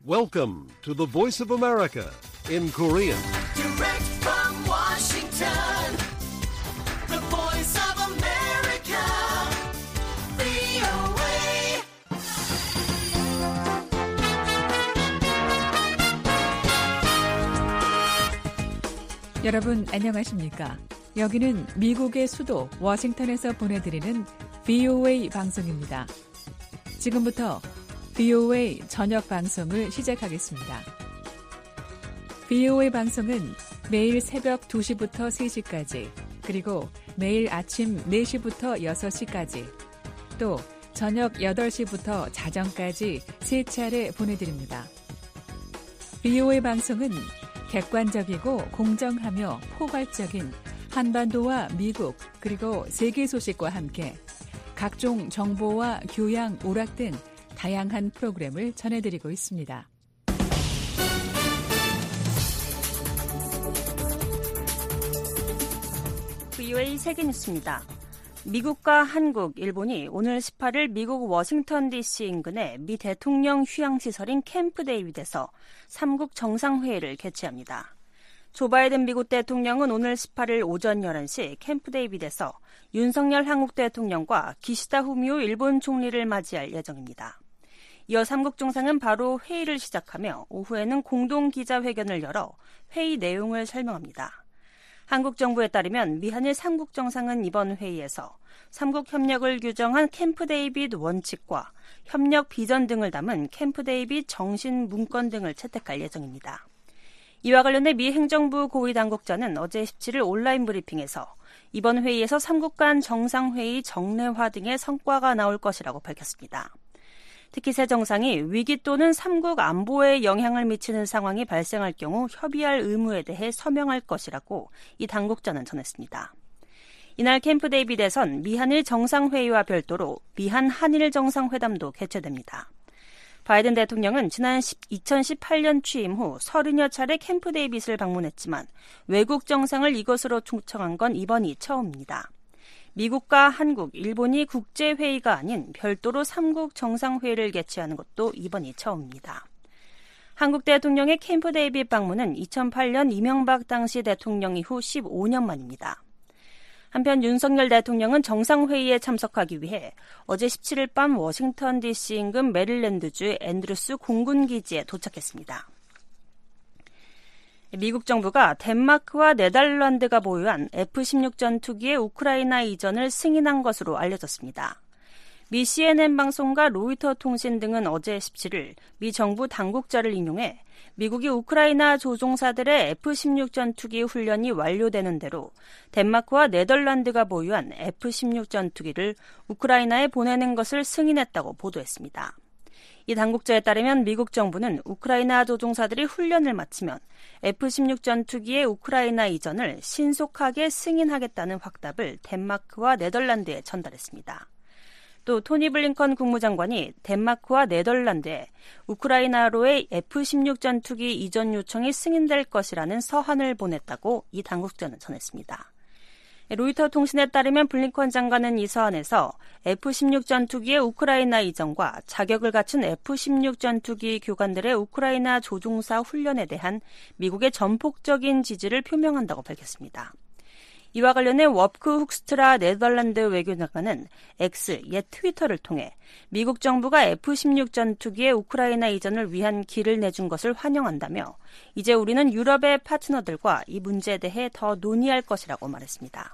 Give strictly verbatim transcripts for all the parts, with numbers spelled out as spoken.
Welcome to the Voice of America in Korean. Direct from Washington, the Voice of America, 브이오에이. 여러분 안녕하십니까? 여기는 미국의 수도 워싱턴에서 보내드리는 브이오에이 방송입니다. 지금부터 브이오에이 저녁 방송을 시작하겠습니다. 브이오에이 방송은 매일 새벽 두 시부터 세 시까지, 그리고 매일 아침 네 시부터 여섯 시까지, 또 저녁 여덟 시부터 자정까지 세 차례 보내드립니다. 브이오에이 방송은 객관적이고 공정하며 포괄적인 한반도와 미국 그리고 세계 소식과 함께 각종 정보와 교양, 오락 등 다양한 프로그램을 전해드리고 있습니다. 브이오에이 세계뉴스입니다. 미국과 한국, 일본이 오늘 십팔 일 미국 워싱턴 디씨 인근의 미 대통령 휴양시설인 캠프 데이빗에서 삼국 정상회의를 개최합니다. 조 바이든 미국 대통령은 오늘 십팔 일 오전 열한 시 캠프 데이빗에서 윤석열 한국 대통령과 기시다 후미오 일본 총리를 맞이할 예정입니다. 이어 삼국 정상은 바로 회의를 시작하며 오후에는 공동 기자회견을 열어 회의 내용을 설명합니다. 한국 정부에 따르면 미한일 삼국 정상은 이번 회의에서 삼국 협력을 규정한 캠프 데이빗 원칙과 협력 비전 등을 담은 캠프 데이빗 정신 문건 등을 채택할 예정입니다. 이와 관련해 미 행정부 고위 당국자는 어제 십칠 일 온라인 브리핑에서 이번 회의에서 삼국 간 정상회의 정례화 등의 성과가 나올 것이라고 밝혔습니다. 특히 새 정상이 위기 또는 삼국 안보에 영향을 미치는 상황이 발생할 경우 협의할 의무에 대해 서명할 것이라고 이 당국자는 전했습니다. 이날 캠프 데이빗에선 미한일 정상회의와 별도로 미한 한일 정상회담도 개최됩니다. 바이든 대통령은 지난 이천십팔 년 취임 후 서른여 차례 캠프 데이빗을 방문했지만 외국 정상을 이곳으로 초청한 건 이번이 처음입니다. 미국과 한국, 일본이 국제회의가 아닌 별도로 삼국 정상회의를 개최하는 것도 이번이 처음입니다. 한국 대통령의 캠프 데이빗 방문은 이천팔 년 이명박 당시 대통령 이후 십오 년 만입니다. 한편 윤석열 대통령은 정상회의에 참석하기 위해 어제 십칠 일 밤 워싱턴 디씨 인근 메릴랜드주 앤드루스 공군기지에 도착했습니다. 미국 정부가 덴마크와 네덜란드가 보유한 에프 십육 전투기의 우크라이나 이전을 승인한 것으로 알려졌습니다. 미 씨엔엔 방송과 로이터 통신 등은 어제 십칠 일 미 정부 당국자를 인용해 미국이 우크라이나 조종사들의 에프 십육 전투기 훈련이 완료되는 대로 덴마크와 네덜란드가 보유한 에프 십육 전투기를 우크라이나에 보내는 것을 승인했다고 보도했습니다. 이 당국자에 따르면 미국 정부는 우크라이나 조종사들이 훈련을 마치면 에프 십육 전투기의 우크라이나 이전을 신속하게 승인하겠다는 확답을 덴마크와 네덜란드에 전달했습니다. 또 토니 블링컨 국무장관이 덴마크와 네덜란드에 우크라이나로의 에프 십육 전투기 이전 요청이 승인될 것이라는 서한을 보냈다고 이 당국자는 전했습니다. 로이터 통신에 따르면 블링컨 장관은 이 서한에서 에프 십육 전투기의 우크라이나 이전과 자격을 갖춘 에프 십육 전투기 교관들의 우크라이나 조종사 훈련에 대한 미국의 전폭적인 지지를 표명한다고 밝혔습니다. 이와 관련해 워프 훅스트라 네덜란드 외교장관은 X, 옛 트위터를 통해 미국 정부가 에프 십육 전투기의 우크라이나 이전을 위한 길을 내준 것을 환영한다며 이제 우리는 유럽의 파트너들과 이 문제에 대해 더 논의할 것이라고 말했습니다.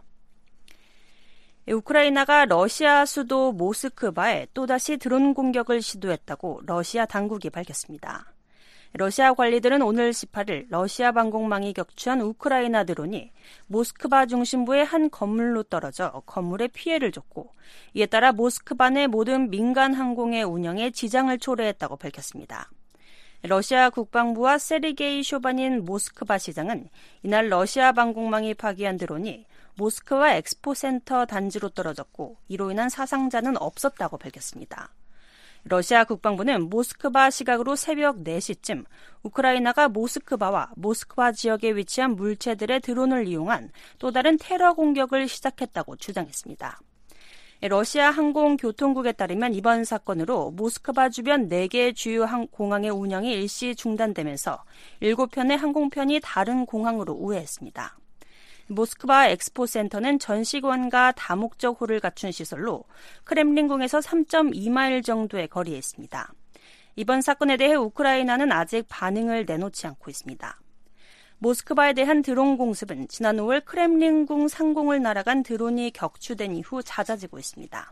우크라이나가 러시아 수도 모스크바에 또다시 드론 공격을 시도했다고 러시아 당국이 밝혔습니다. 러시아 관리들은 오늘 십팔 일 러시아 방공망이 격추한 우크라이나 드론이 모스크바 중심부의 한 건물로 떨어져 건물에 피해를 줬고 이에 따라 모스크바 내 모든 민간 항공의 운영에 지장을 초래했다고 밝혔습니다. 러시아 국방부와 세르게이 쇼바닌 모스크바 시장은 이날 러시아 방공망이 파기한 드론이 모스크바 엑스포센터 단지로 떨어졌고 이로 인한 사상자는 없었다고 밝혔습니다. 러시아 국방부는 모스크바 시각으로 새벽 네 시쯤 우크라이나가 모스크바와 모스크바 지역에 위치한 물체들의 드론을 이용한 또 다른 테러 공격을 시작했다고 주장했습니다. 러시아 항공교통국에 따르면 이번 사건으로 모스크바 주변 네 개 주요 공항의 운영이 일시 중단되면서 일곱 편의 항공편이 다른 공항으로 우회했습니다. 모스크바 엑스포센터는 전시관과 다목적 홀을 갖춘 시설로 크렘린궁에서 삼 점 이 마일 정도의 거리에 있습니다. 이번 사건에 대해 우크라이나는 아직 반응을 내놓지 않고 있습니다. 모스크바에 대한 드론 공습은 지난 오월 크렘린궁 상공을 날아간 드론이 격추된 이후 잦아지고 있습니다.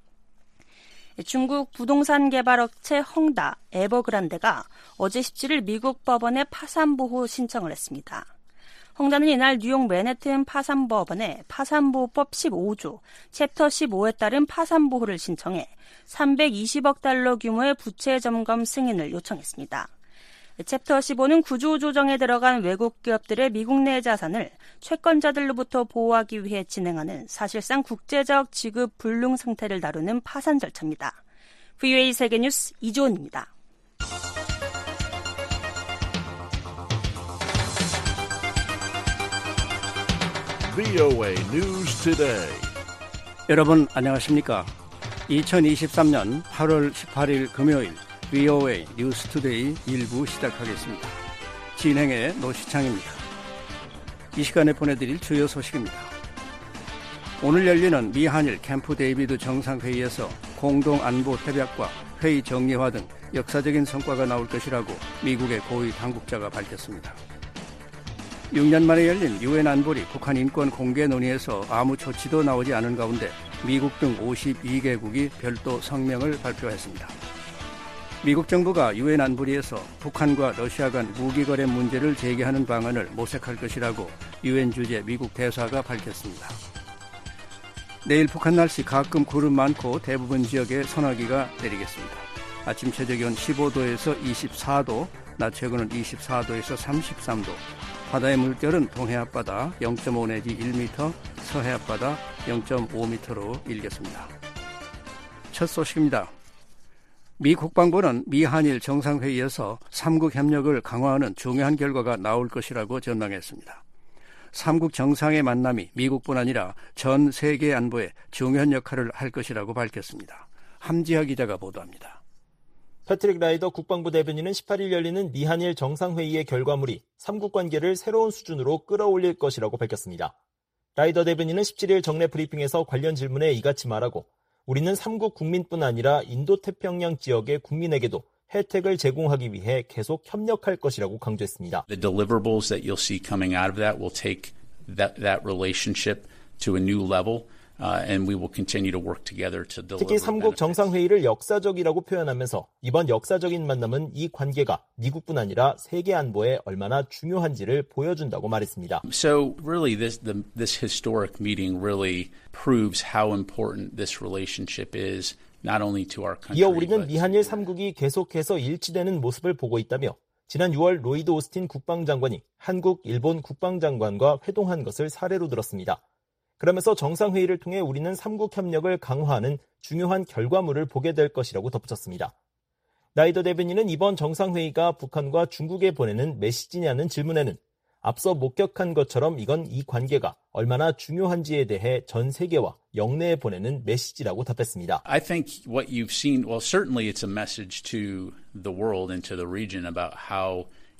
중국 부동산 개발업체 헝다, 에버그란데가 어제 십칠 일 미국 법원에 파산보호 신청을 했습니다. 헝다는 이날 뉴욕 맨해튼 파산법원에 파산보호법 십오 조, 챕터 십오에 따른 파산보호를 신청해 삼백이십억 달러 규모의 부채 점검 승인을 요청했습니다. 챕터 십오는 구조 조정에 들어간 외국 기업들의 미국 내 자산을 채권자들로부터 보호하기 위해 진행하는 사실상 국제적 지급 불능 상태를 다루는 파산 절차입니다. 브이오에이 세계뉴스 이조은입니다. 브이오에이 News Today. 여러분 안녕하십니까? 이천이십삼 년 팔월 십팔일 금요일 브이오에이 뉴스 투데이 일부 시작하겠습니다. 진행의 노시창입니다. 이 시간에 보내드릴 주요 소식입니다. 오늘 열리는 미한일 캠프 데이비드 정상회의에서 공동안보 협약과 회의 정리화 등 역사적인 성과가 나올 것이라고 미국의 고위 당국자가 밝혔습니다. 육 년 만에 열린 유엔 안보리 북한 인권 공개 논의에서 아무 조치도 나오지 않은 가운데 미국 등 오십이 개국이 별도 성명을 발표했습니다. 미국 정부가 유엔 안보리에서 북한과 러시아 간 무기 거래 문제를 제기하는 방안을 모색할 것이라고 유엔 주재 미국 대사가 밝혔습니다. 내일 북한 날씨 가끔 구름 많고 대부분 지역에 소나기가 내리겠습니다. 아침 최저기온 십오 도에서 이십사 도, 낮 최고는 이십사 도에서 삼십삼 도, 바다의 물결은 동해 앞바다 영 점 오 내지 일 미터, 서해 앞바다 영 점 오 미터로 일겠습니다. 첫 소식입니다. 미 국방부는 미한일 정상회의에서 삼국 협력을 강화하는 중요한 결과가 나올 것이라고 전망했습니다. 삼국 정상의 만남이 미국뿐 아니라 전 세계 안보에 중요한 역할을 할 것이라고 밝혔습니다. 함지하 기자가 보도합니다. 패트릭 라이더 국방부 대변인은 십팔 일 열리는 미한일 정상회의의 결과물이 삼국 관계를 새로운 수준으로 끌어올릴 것이라고 밝혔습니다. 라이더 대변인은 십칠 일 정례 브리핑에서 관련 질문에 이같이 말하고 우리는 삼국 국민뿐 아니라 인도태평양 지역의 국민에게도 혜택을 제공하기 위해 계속 협력할 것이라고 강조했습니다. The deliverables that you'll see coming out of that will take that, that relationship to a new level. Uh, and we will continue to work together to deliver. 특히 삼국 정상회의를 역사적이라고 표현하면서 이번 역사적인 만남은 이 관계가 미국뿐 아니라 세계 안보에 얼마나 중요한지를 보여준다고 말했습니다. So really this the, this historic meeting really proves how important this relationship is not only to our country. 이어 우리는 미한일 삼국이 계속해서 일치되는 모습을 보고 있다며 지난 유월 로이드 오스틴 국방장관이 한국, 일본 국방장관과 회동한 것을 사례로 들었습니다. 그러면서 정상회의를 통해 우리는 삼국 협력을 강화하는 중요한 결과물을 보게 될 것이라고 덧붙였습니다. 라이더 대변인은 이번 정상회의가 북한과 중국에 보내는 메시지냐는 질문에는 앞서 목격한 것처럼 이건 이 관계가 얼마나 중요한지에 대해 전 세계와 영내에 보내는 메시지라고 답했습니다. I think what you've seen, well, certainly it's a message to the world and to the region about how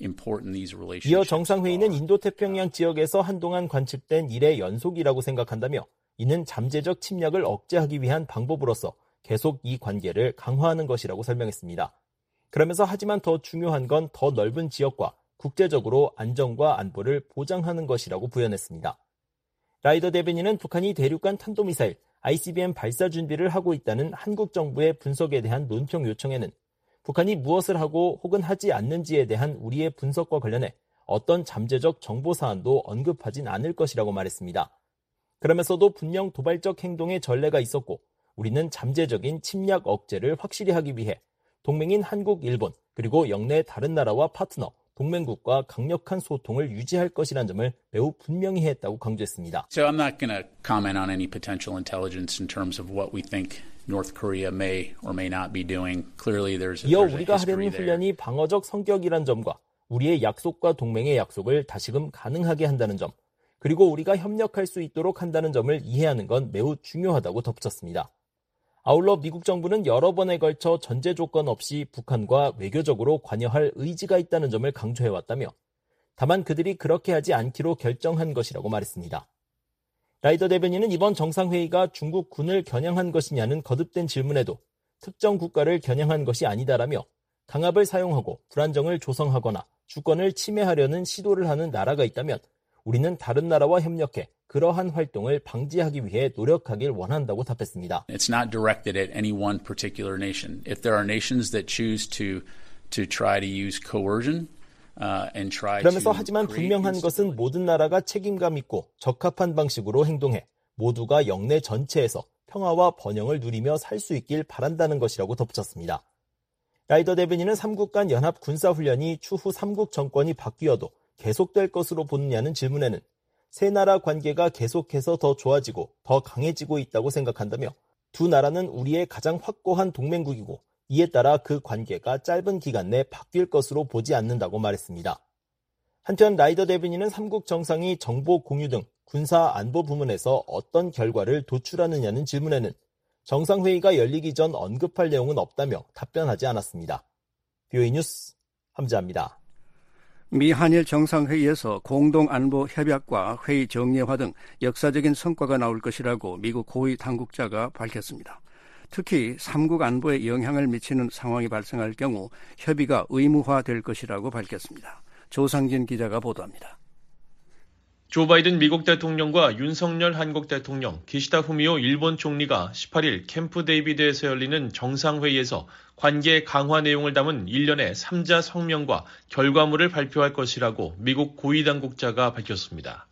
이어 정상회의는 인도태평양 지역에서 한동안 관측된 일의 연속이라고 생각한다며 이는 잠재적 침략을 억제하기 위한 방법으로서 계속 이 관계를 강화하는 것이라고 설명했습니다. 그러면서 하지만 더 중요한 건 더 넓은 지역과 국제적으로 안정과 안보를 보장하는 것이라고 부연했습니다. 라이더 대변인은 북한이 대륙간 탄도미사일 아이씨비엠 발사 준비를 하고 있다는 한국 정부의 분석에 대한 논평 요청에는 북한이 무엇을 하고 혹은 하지 않는지에 대한 우리의 분석과 관련해 어떤 잠재적 정보 사안도 언급하진 않을 것이라고 말했습니다. 그러면서도 분명 도발적 행동의 전례가 있었고 우리는 잠재적인 침략 억제를 확실히 하기 위해 동맹인 한국, 일본 그리고 영내 다른 나라와 파트너, 동맹국과 강력한 소통을 유지할 것이라는 점을 매우 분명히 했다고 강조했습니다. So I'm not going to comment on any potential intelligence in terms of what we think North Korea may or may not be doing. Clearly there's a, 이어 there's a 우리가 history 하려는 there. 훈련이 방어적 성격이란 점과 우리의 약속과 동맹의 약속을 다시금 가능하게 한다는 점, 그리고 우리가 협력할 수 있도록 한다는 점을 이해하는 건 매우 중요하다고 덧붙였습니다. 아울러 미국 정부는 여러 번에 걸쳐 전제 조건 없이 북한과 외교적으로 관여할 의지가 있다는 점을 강조해왔다며 다만 그들이 그렇게 하지 않기로 결정한 것이라고 말했습니다. 라이더 대변인은 이번 정상회의가 중국 군을 겨냥한 것이냐는 거듭된 질문에도 특정 국가를 겨냥한 것이 아니다라며 강압을 사용하고 불안정을 조성하거나 주권을 침해하려는 시도를 하는 나라가 있다면 우리는 다른 나라와 협력해 그러한 활동을 방지하기 위해 노력하길 원한다고 답했습니다. It's not directed at any one particular nation. If there are nations that choose to to try to use coercion uh, and try 그러면서 to 하지만 create 분명한 것은 모든 나라가 책임감 있고 적합한 방식으로 행동해 모두가 영내 전체에서 평화와 번영을 누리며 살 수 있길 바란다는 것이라고 덧붙였습니다. 라이더 대변인은 삼국 간 연합 군사훈련이 추후 삼국 정권이 바뀌어도 계속될 것으로 보느냐는 질문에는 세 나라 관계가 계속해서 더 좋아지고 더 강해지고 있다고 생각한다며 두 나라는 우리의 가장 확고한 동맹국이고 이에 따라 그 관계가 짧은 기간 내 바뀔 것으로 보지 않는다고 말했습니다. 한편 라이더 대변인은 삼국 정상이 정보 공유 등 군사 안보 부문에서 어떤 결과를 도출하느냐는 질문에는 정상회의가 열리기 전 언급할 내용은 없다며 답변하지 않았습니다. 비오에이 뉴스 함지아입니다. 미 한일 정상회의에서 공동안보협약과 회의 정례화 등 역사적인 성과가 나올 것이라고 미국 고위 당국자가 밝혔습니다. 특히 삼국 안보에 영향을 미치는 상황이 발생할 경우 협의가 의무화될 것이라고 밝혔습니다. 조상진 기자가 보도합니다. 조 바이든 미국 대통령과 윤석열 한국 대통령, 기시다 후미오 일본 총리가 십팔 일 캠프 데이비드에서 열리는 정상회의에서 관계 강화 내용을 담은 일련의 삼자 성명과 결과물을 발표할 것이라고 미국 고위당국자가 밝혔습니다.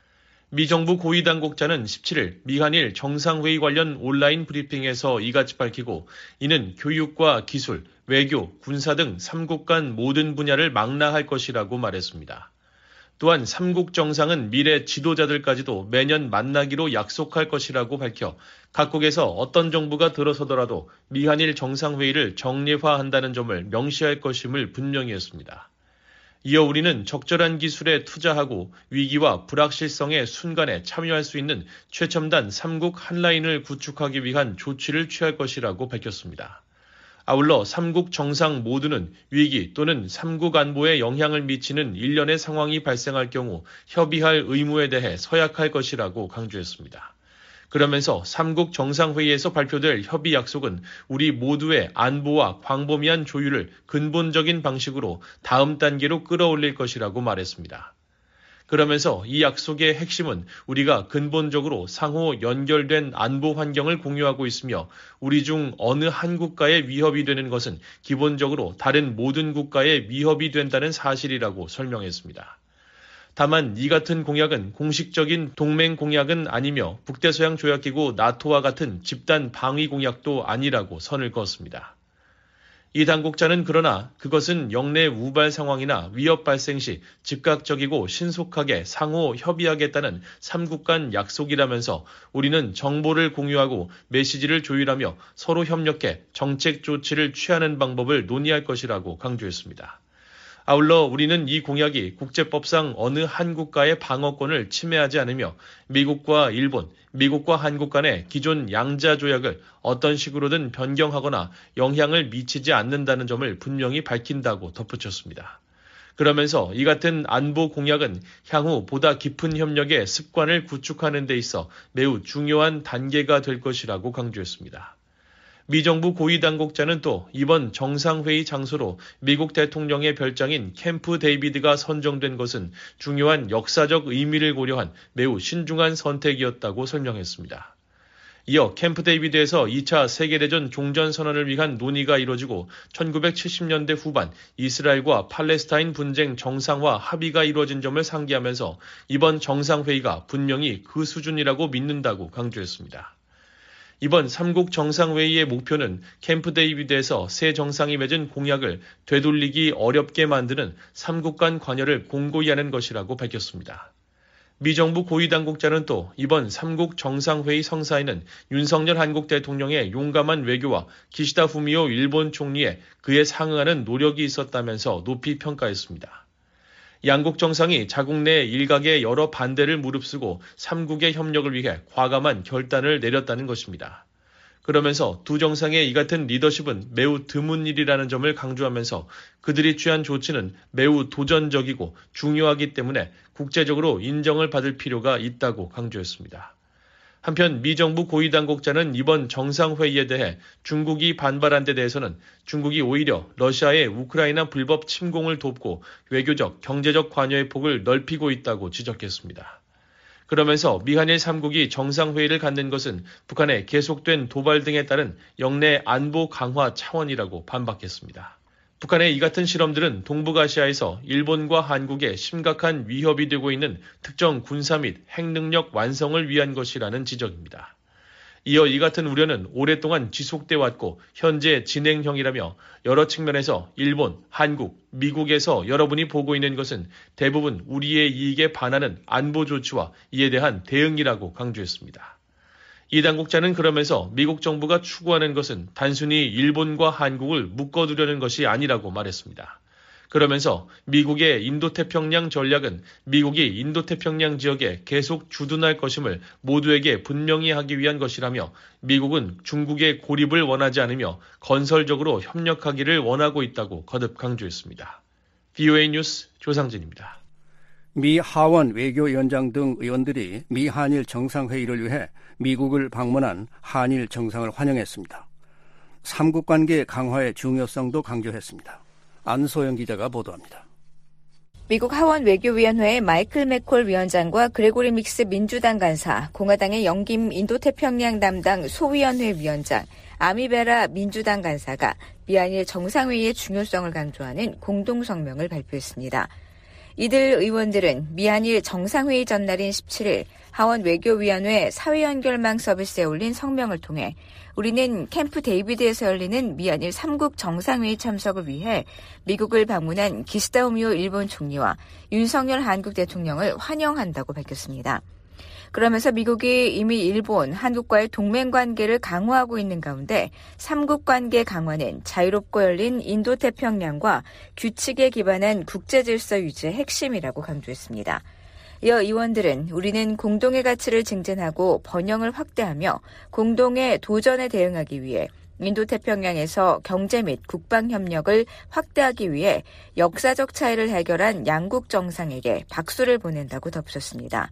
미 정부 고위당국자는 십칠 일 미한일 정상회의 관련 온라인 브리핑에서 이같이 밝히고 이는 교육과 기술, 외교, 군사 등 삼국 간 모든 분야를 망라할 것이라고 말했습니다. 또한 삼국 정상은 미래 지도자들까지도 매년 만나기로 약속할 것이라고 밝혀 각국에서 어떤 정부가 들어서더라도 미한일 정상회의를 정례화한다는 점을 명시할 것임을 분명히 했습니다. 이어 우리는 적절한 기술에 투자하고 위기와 불확실성의 순간에 참여할 수 있는 최첨단 삼국 한라인을 구축하기 위한 조치를 취할 것이라고 밝혔습니다. 아울러 삼국 정상 모두는 위기 또는 삼국 안보에 영향을 미치는 일련의 상황이 발생할 경우 협의할 의무에 대해 서약할 것이라고 강조했습니다. 그러면서 삼국 정상회의에서 발표될 협의 약속은 우리 모두의 안보와 광범위한 조율을 근본적인 방식으로 다음 단계로 끌어올릴 것이라고 말했습니다. 그러면서 이 약속의 핵심은 우리가 근본적으로 상호 연결된 안보 환경을 공유하고 있으며 우리 중 어느 한 국가의 위협이 되는 것은 기본적으로 다른 모든 국가의 위협이 된다는 사실이라고 설명했습니다. 다만 이 같은 공약은 공식적인 동맹 공약은 아니며 북대서양 조약기구 나토와 같은 집단 방위 공약도 아니라고 선을 그었습니다. 이 당국자는 그러나 그것은 영내 우발 상황이나 위협 발생 시 즉각적이고 신속하게 상호 협의하겠다는 삼국 간 약속이라면서 우리는 정보를 공유하고 메시지를 조율하며 서로 협력해 정책 조치를 취하는 방법을 논의할 것이라고 강조했습니다. 아울러 우리는 이 공약이 국제법상 어느 한 국가의 방어권을 침해하지 않으며 미국과 일본, 미국과 한국 간의 기존 양자 조약을 어떤 식으로든 변경하거나 영향을 미치지 않는다는 점을 분명히 밝힌다고 덧붙였습니다. 그러면서 이 같은 안보 공약은 향후 보다 깊은 협력의 습관을 구축하는 데 있어 매우 중요한 단계가 될 것이라고 강조했습니다. 미 정부 고위 당국자는 또 이번 정상회의 장소로 미국 대통령의 별장인 캠프 데이비드가 선정된 것은 중요한 역사적 의미를 고려한 매우 신중한 선택이었다고 설명했습니다. 이어 캠프 데이비드에서 이 차 세계대전 종전선언을 위한 논의가 이뤄지고 천구백칠십 년대 후반 이스라엘과 팔레스타인 분쟁 정상화 합의가 이루어진 점을 상기하면서 이번 정상회의가 분명히 그 수준이라고 믿는다고 강조했습니다. 이번 삼국 정상회의의 목표는 캠프 데이비드에서 새 정상이 맺은 공약을 되돌리기 어렵게 만드는 삼국 간 관여를 공고히 하는 것이라고 밝혔습니다. 미 정부 고위 당국자는 또 이번 삼국 정상회의 성사에는 윤석열 한국 대통령의 용감한 외교와 기시다 후미오 일본 총리의 그에 상응하는 노력이 있었다면서 높이 평가했습니다. 양국 정상이 자국 내 일각의 여러 반대를 무릅쓰고 삼국의 협력을 위해 과감한 결단을 내렸다는 것입니다. 그러면서 두 정상의 이 같은 리더십은 매우 드문 일이라는 점을 강조하면서 그들이 취한 조치는 매우 도전적이고 중요하기 때문에 국제적으로 인정을 받을 필요가 있다고 강조했습니다. 한편 미 정부 고위 당국자는 이번 정상회의에 대해 중국이 반발한 데 대해서는 중국이 오히려 러시아의 우크라이나 불법 침공을 돕고 외교적, 경제적 관여의 폭을 넓히고 있다고 지적했습니다. 그러면서 미한일 삼국이 정상회의를 갖는 것은 북한의 계속된 도발 등에 따른 영내 안보 강화 차원이라고 반박했습니다. 북한의 이 같은 실험들은 동북아시아에서 일본과 한국에 심각한 위협이 되고 있는 특정 군사 및 핵능력 완성을 위한 것이라는 지적입니다. 이어 이 같은 우려는 오랫동안 지속돼 왔고 현재 진행형이라며 여러 측면에서 일본, 한국, 미국에서 여러분이 보고 있는 것은 대부분 우리의 이익에 반하는 안보 조치와 이에 대한 대응이라고 강조했습니다. 이 당국자는 그러면서 미국 정부가 추구하는 것은 단순히 일본과 한국을 묶어두려는 것이 아니라고 말했습니다. 그러면서 미국의 인도태평양 전략은 미국이 인도태평양 지역에 계속 주둔할 것임을 모두에게 분명히 하기 위한 것이라며 미국은 중국의 고립을 원하지 않으며 건설적으로 협력하기를 원하고 있다고 거듭 강조했습니다. 브이오에이 뉴스 조상진입니다. 미 하원 외교위원장 등 의원들이 미 한일 정상회의를 위해 미국을 방문한 한일 정상을 환영했습니다. 삼국 관계 강화의 중요성도 강조했습니다. 안소영 기자가 보도합니다. 미국 하원 외교위원회의 마이클 맥콜 위원장과 그레고리 믹스 민주당 간사, 공화당의 영김 인도태평양 담당 소위원회 위원장, 아미베라 민주당 간사가 미한일 정상회의의 중요성을 강조하는 공동성명을 발표했습니다. 이들 의원들은 미한일 정상회의 전날인 십칠일 하원 외교위원회 사회연결망 서비스에 올린 성명을 통해 우리는 캠프 데이비드에서 열리는 미한일 삼국 정상회의 참석을 위해 미국을 방문한 기시다 후미오 일본 총리와 윤석열 한국 대통령을 환영한다고 밝혔습니다. 그러면서 미국이 이미 일본, 한국과의 동맹관계를 강화하고 있는 가운데 삼국 관계 강화는 자유롭고 열린 인도태평양과 규칙에 기반한 국제질서 유지의 핵심이라고 강조했습니다. 이어 의원들은 우리는 공동의 가치를 증진하고 번영을 확대하며 공동의 도전에 대응하기 위해 인도태평양에서 경제 및 국방협력을 확대하기 위해 역사적 차이를 해결한 양국 정상에게 박수를 보낸다고 덧붙였습니다.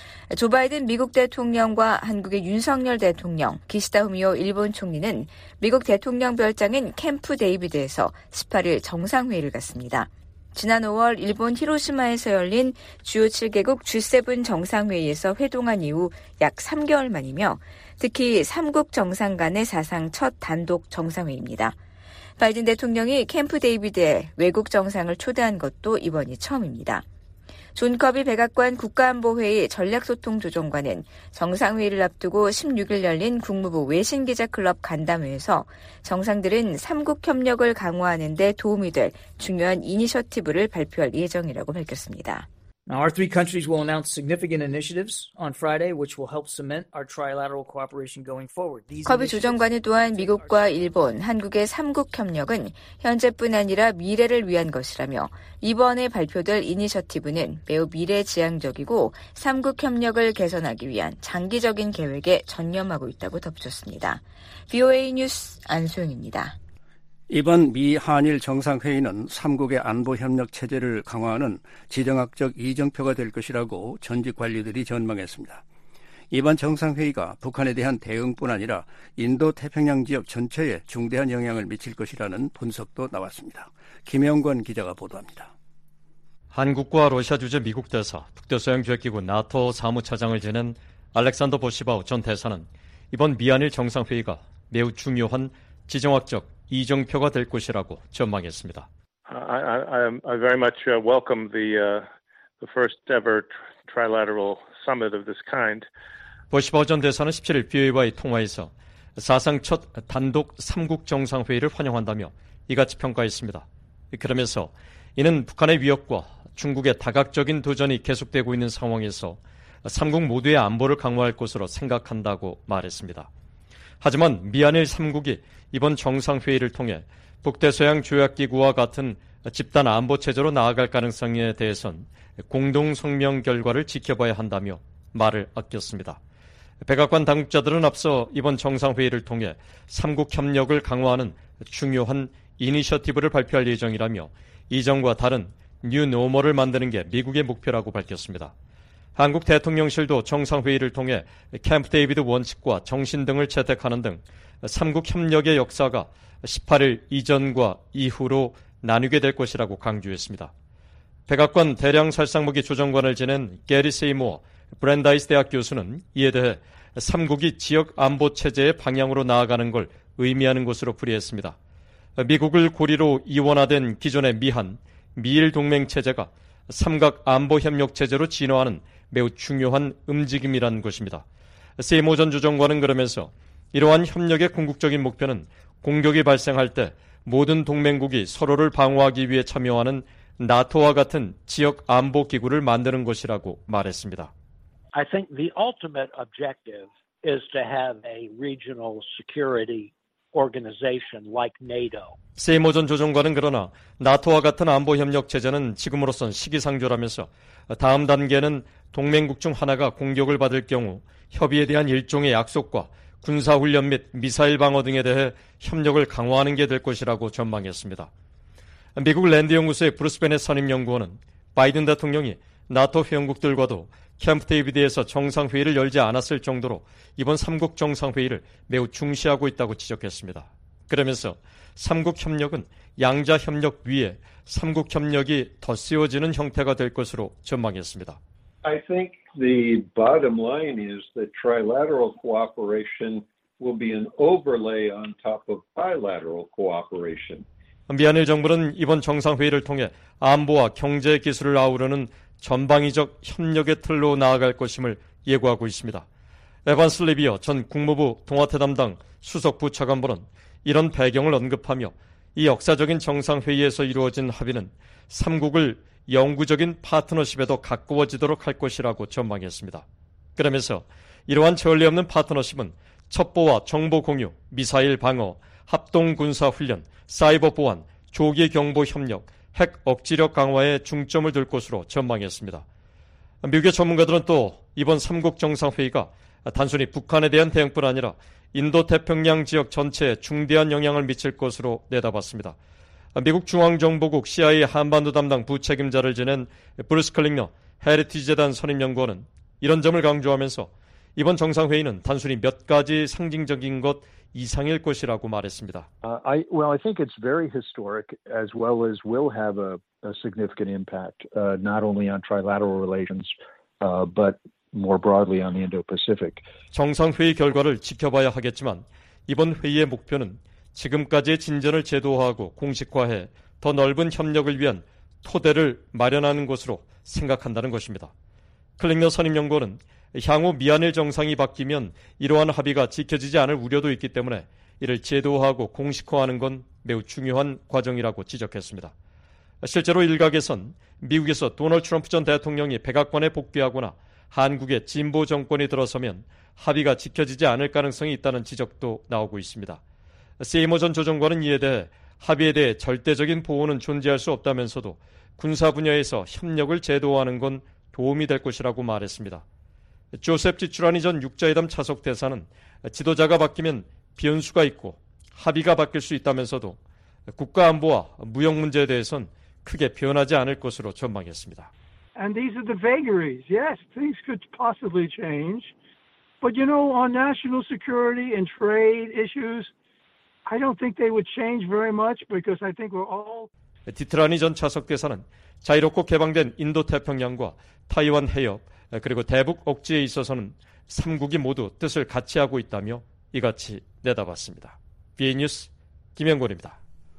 조 바이든 미국 대통령과 한국의 윤석열 대통령, 기시다 후미오 일본 총리는 미국 대통령 별장인 캠프 데이비드에서 십팔일 정상회의를 갖습니다. 지난 오월 일본 히로시마에서 열린 주요 칠 개국 지 세븐 정상회의에서 회동한 이후 약 삼 개월 만이며 특히 삼국 정상 간의 사상 첫 단독 정상회의입니다. 바이든 대통령이 캠프 데이비드에 외국 정상을 초대한 것도 이번이 처음입니다. 존 커비 백악관 국가안보회의 전략소통조정관은 정상회의를 앞두고 십육일 열린 국무부 외신기자클럽 간담회에서 정상들은 삼국 협력을 강화하는 데 도움이 될 중요한 이니셔티브를 발표할 예정이라고 밝혔습니다. Now, our three countries will announce significant initiatives on Friday, which will help cement our trilateral cooperation going forward. 커비 조정관은 또한 미국과 일본, 한국의 삼국 협력은 현재뿐 아니라 미래를 위한 것이라며 이번에 발표될 이니셔티브는 매우 미래지향적이고 삼국 협력을 개선하기 위한 장기적인 계획에 전념하고 있다고 덧붙였습니다. 브이오에이 뉴스 안소영입니다. 이번 미 한일 정상회의는 삼국의 안보협력 체제를 강화하는 지정학적 이정표가 될 것이라고 전직 관리들이 전망했습니다. 이번 정상회의가 북한에 대한 대응뿐 아니라 인도태평양 지역 전체에 중대한 영향을 미칠 것이라는 분석도 나왔습니다. 김영권 기자가 보도합니다. 한국과 러시아 주재 미국 대사, 북대서양교역기구 나토 사무차장을 지낸 알렉산더 보시바우 전 대사는 이번 미한일 정상회의가 매우 중요한 지정학적 이정표가 될 것이라고 전망했습니다. I, I, I very much welcome the, uh, the first ever trilateral summit of this kind. 보시바우 전 대사는 십칠일 브이오에이와의 통화에서 사상 첫 단독 삼국 정상회의를 환영한다며 이같이 평가했습니다. 그러면서 이는 북한의 위협과 중국의 다각적인 도전이 계속되고 있는 상황에서 삼국 모두의 안보를 강화할 것으로 생각한다고 말했습니다. 하지만 미한일 삼국이 이번 정상회의를 통해 북대서양 조약기구와 같은 집단 안보체제로 나아갈 가능성에 대해선 공동성명 결과를 지켜봐야 한다며 말을 아꼈습니다. 백악관 당국자들은 앞서 이번 정상회의를 통해 삼국 협력을 강화하는 중요한 이니셔티브를 발표할 예정이라며 이전과 다른 뉴 노멀을 만드는 게 미국의 목표라고 밝혔습니다. 한국 대통령실도 정상회의를 통해 캠프 데이비드 원칙과 정신 등을 채택하는 등 삼국 협력의 역사가 십팔 일 이전과 이후로 나뉘게 될 것이라고 강조했습니다. 백악관 대량 살상무기 조정관을 지낸 게리 세이모어 브랜다이스 대학 교수는 이에 대해 삼국이 지역 안보 체제의 방향으로 나아가는 걸 의미하는 것으로 풀이했습니다. 미국을 고리로 이원화된 기존의 미한, 미일 동맹 체제가 삼각 안보 협력 체제로 진화하는 매우 중요한 움직임이라는 것입니다. 세이모 전 조정관은 그러면서 이러한 협력의 궁극적인 목표는 공격이 발생할 때 모든 동맹국이 서로를 방어하기 위해 참여하는 나토와 같은 지역 안보 기구를 만드는 것이라고 말했습니다. I think the ultimate objective is to have a regional security organization like NATO. 세이모 전 조정관은 그러나 나토와 같은 안보 협력 체제는 지금으로선 시기상조라면서 다음 단계는 동맹국 중 하나가 공격을 받을 경우 협의에 대한 일종의 약속과 군사훈련 및 미사일 방어 등에 대해 협력을 강화하는 게 될 것이라고 전망했습니다. 미국 랜드연구소의 브루스 베넷 선임연구원은 바이든 대통령이 나토 회원국들과도 캠프 데이비드에서 정상회의를 열지 않았을 정도로 이번 삼국 정상회의를 매우 중시하고 있다고 지적했습니다. 그러면서 삼국 협력은 양자 협력 위에 삼국 협력이 덧씌워지는 형태가 될 것으로 전망했습니다. I think the bottom line is that trilateral cooperation will be an overlay on top of bilateral cooperation. 미한일 정부는 이번 정상회의를 통해 안보와 경제 기술을 아우르는 전방위적 협력의 틀로 나아갈 것임을 예고하고 있습니다. 에반스 리비어 전 국무부 동아태 담당 수석부 차관보는 이런 배경을 언급하며 이 역사적인 정상회의에서 이루어진 합의는 삼국을 영구적인 파트너십에도 가까워지도록 할 것이라고 전망했습니다. 그러면서 이러한 전례 없는 파트너십은 첩보와 정보 공유, 미사일 방어, 합동군사훈련, 사이버 보안, 조기 경보 협력, 핵 억지력 강화에 중점을 둘 것으로 전망했습니다. 미국의 전문가들은 또 이번 삼국 정상회의가 단순히 북한에 대한 대응뿐 아니라 인도태평양 지역 전체에 중대한 영향을 미칠 것으로 내다봤습니다. 미국 중앙정보국 씨아이에이 한반도 담당 부책임자를 지낸 브루스 클링너 헤리티지 재단 선임연구원은 이런 점을 강조하면서 이번 정상회의는 단순히 몇 가지 상징적인 것 이상일 것이라고 말했습니다. Uh, I, well, I think it's very historic as well as will have a, a significant impact, uh, not only on trilateral relations, uh, but more broadly on the Indo-Pacific. 정상회의 결과를 지켜봐야 하겠지만 이번 회의의 목표는 지금까지의 진전을 제도화하고 공식화해 더 넓은 협력을 위한 토대를 마련하는 것으로 생각한다는 것입니다. 클링너 선임연구원은 향후 미한일 정상이 바뀌면 이러한 합의가 지켜지지 않을 우려도 있기 때문에 이를 제도화하고 공식화하는 건 매우 중요한 과정이라고 지적했습니다. 실제로 일각에선 미국에서 도널드 트럼프 전 대통령이 백악관에 복귀하거나 한국의 진보 정권이 들어서면 합의가 지켜지지 않을 가능성이 있다는 지적도 나오고 있습니다. 세이모 전 조정관은 이에 대해 합의에 대해 절대적인 보호는 존재할 수 없다면서도 군사 분야에서 협력을 제도화하는 건 도움이 될 것이라고 말했습니다. 조셉 지추라니 전 육자회담 차석 대사는 지도자가 바뀌면 변수가 있고 합의가 바뀔 수 있다면서도 국가 안보와 무역 문제에 대해선 크게 변하지 않을 것으로 전망했습니다. And these are the vagaries. Yes, things could possibly change. But you know, on national security and trade issues, I don't think they would change very much because I think we're all 디트라니 전 차석 대사는 자유롭고 개방된 인도태평양과 타이완 해협 그리고 대북 억지에 있어서는 삼국이 모두 뜻을 같이 하고 있다며 이같이 내다봤습니다. 비에이 뉴스 김영곤입니다.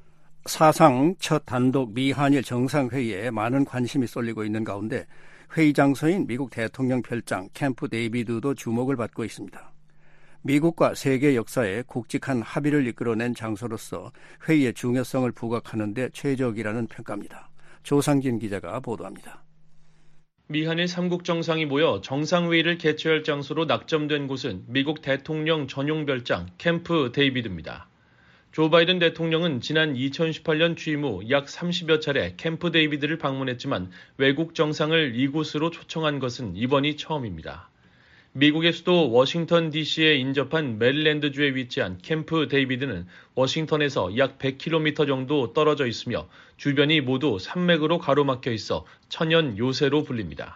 사상 첫 단독 미한일 정상회의에 많은 관심이 쏠리고 있는 가운데 회의 장소인 미국 대통령 별장 캠프 데이비드도 주목을 받고 있습니다. 미국과 세계 역사에 굵직한 합의를 이끌어낸 장소로서 회의의 중요성을 부각하는 데 최적이라는 평가입니다. 조상진 기자가 보도합니다. 미한일 삼국 정상이 모여 정상회의를 개최할 장소로 낙점된 곳은 미국 대통령 전용 별장 캠프 데이비드입니다. 조 바이든 대통령은 지난 이천십팔 년 취임 후 약 삼십여 차례 캠프 데이비드를 방문했지만 외국 정상을 이곳으로 초청한 것은 이번이 처음입니다. 미국의 수도 워싱턴 디씨에 인접한 메릴랜드주에 위치한 캠프 데이비드는 워싱턴에서 약 백 킬로미터 정도 떨어져 있으며 주변이 모두 산맥으로 가로막혀 있어 천연 요새로 불립니다.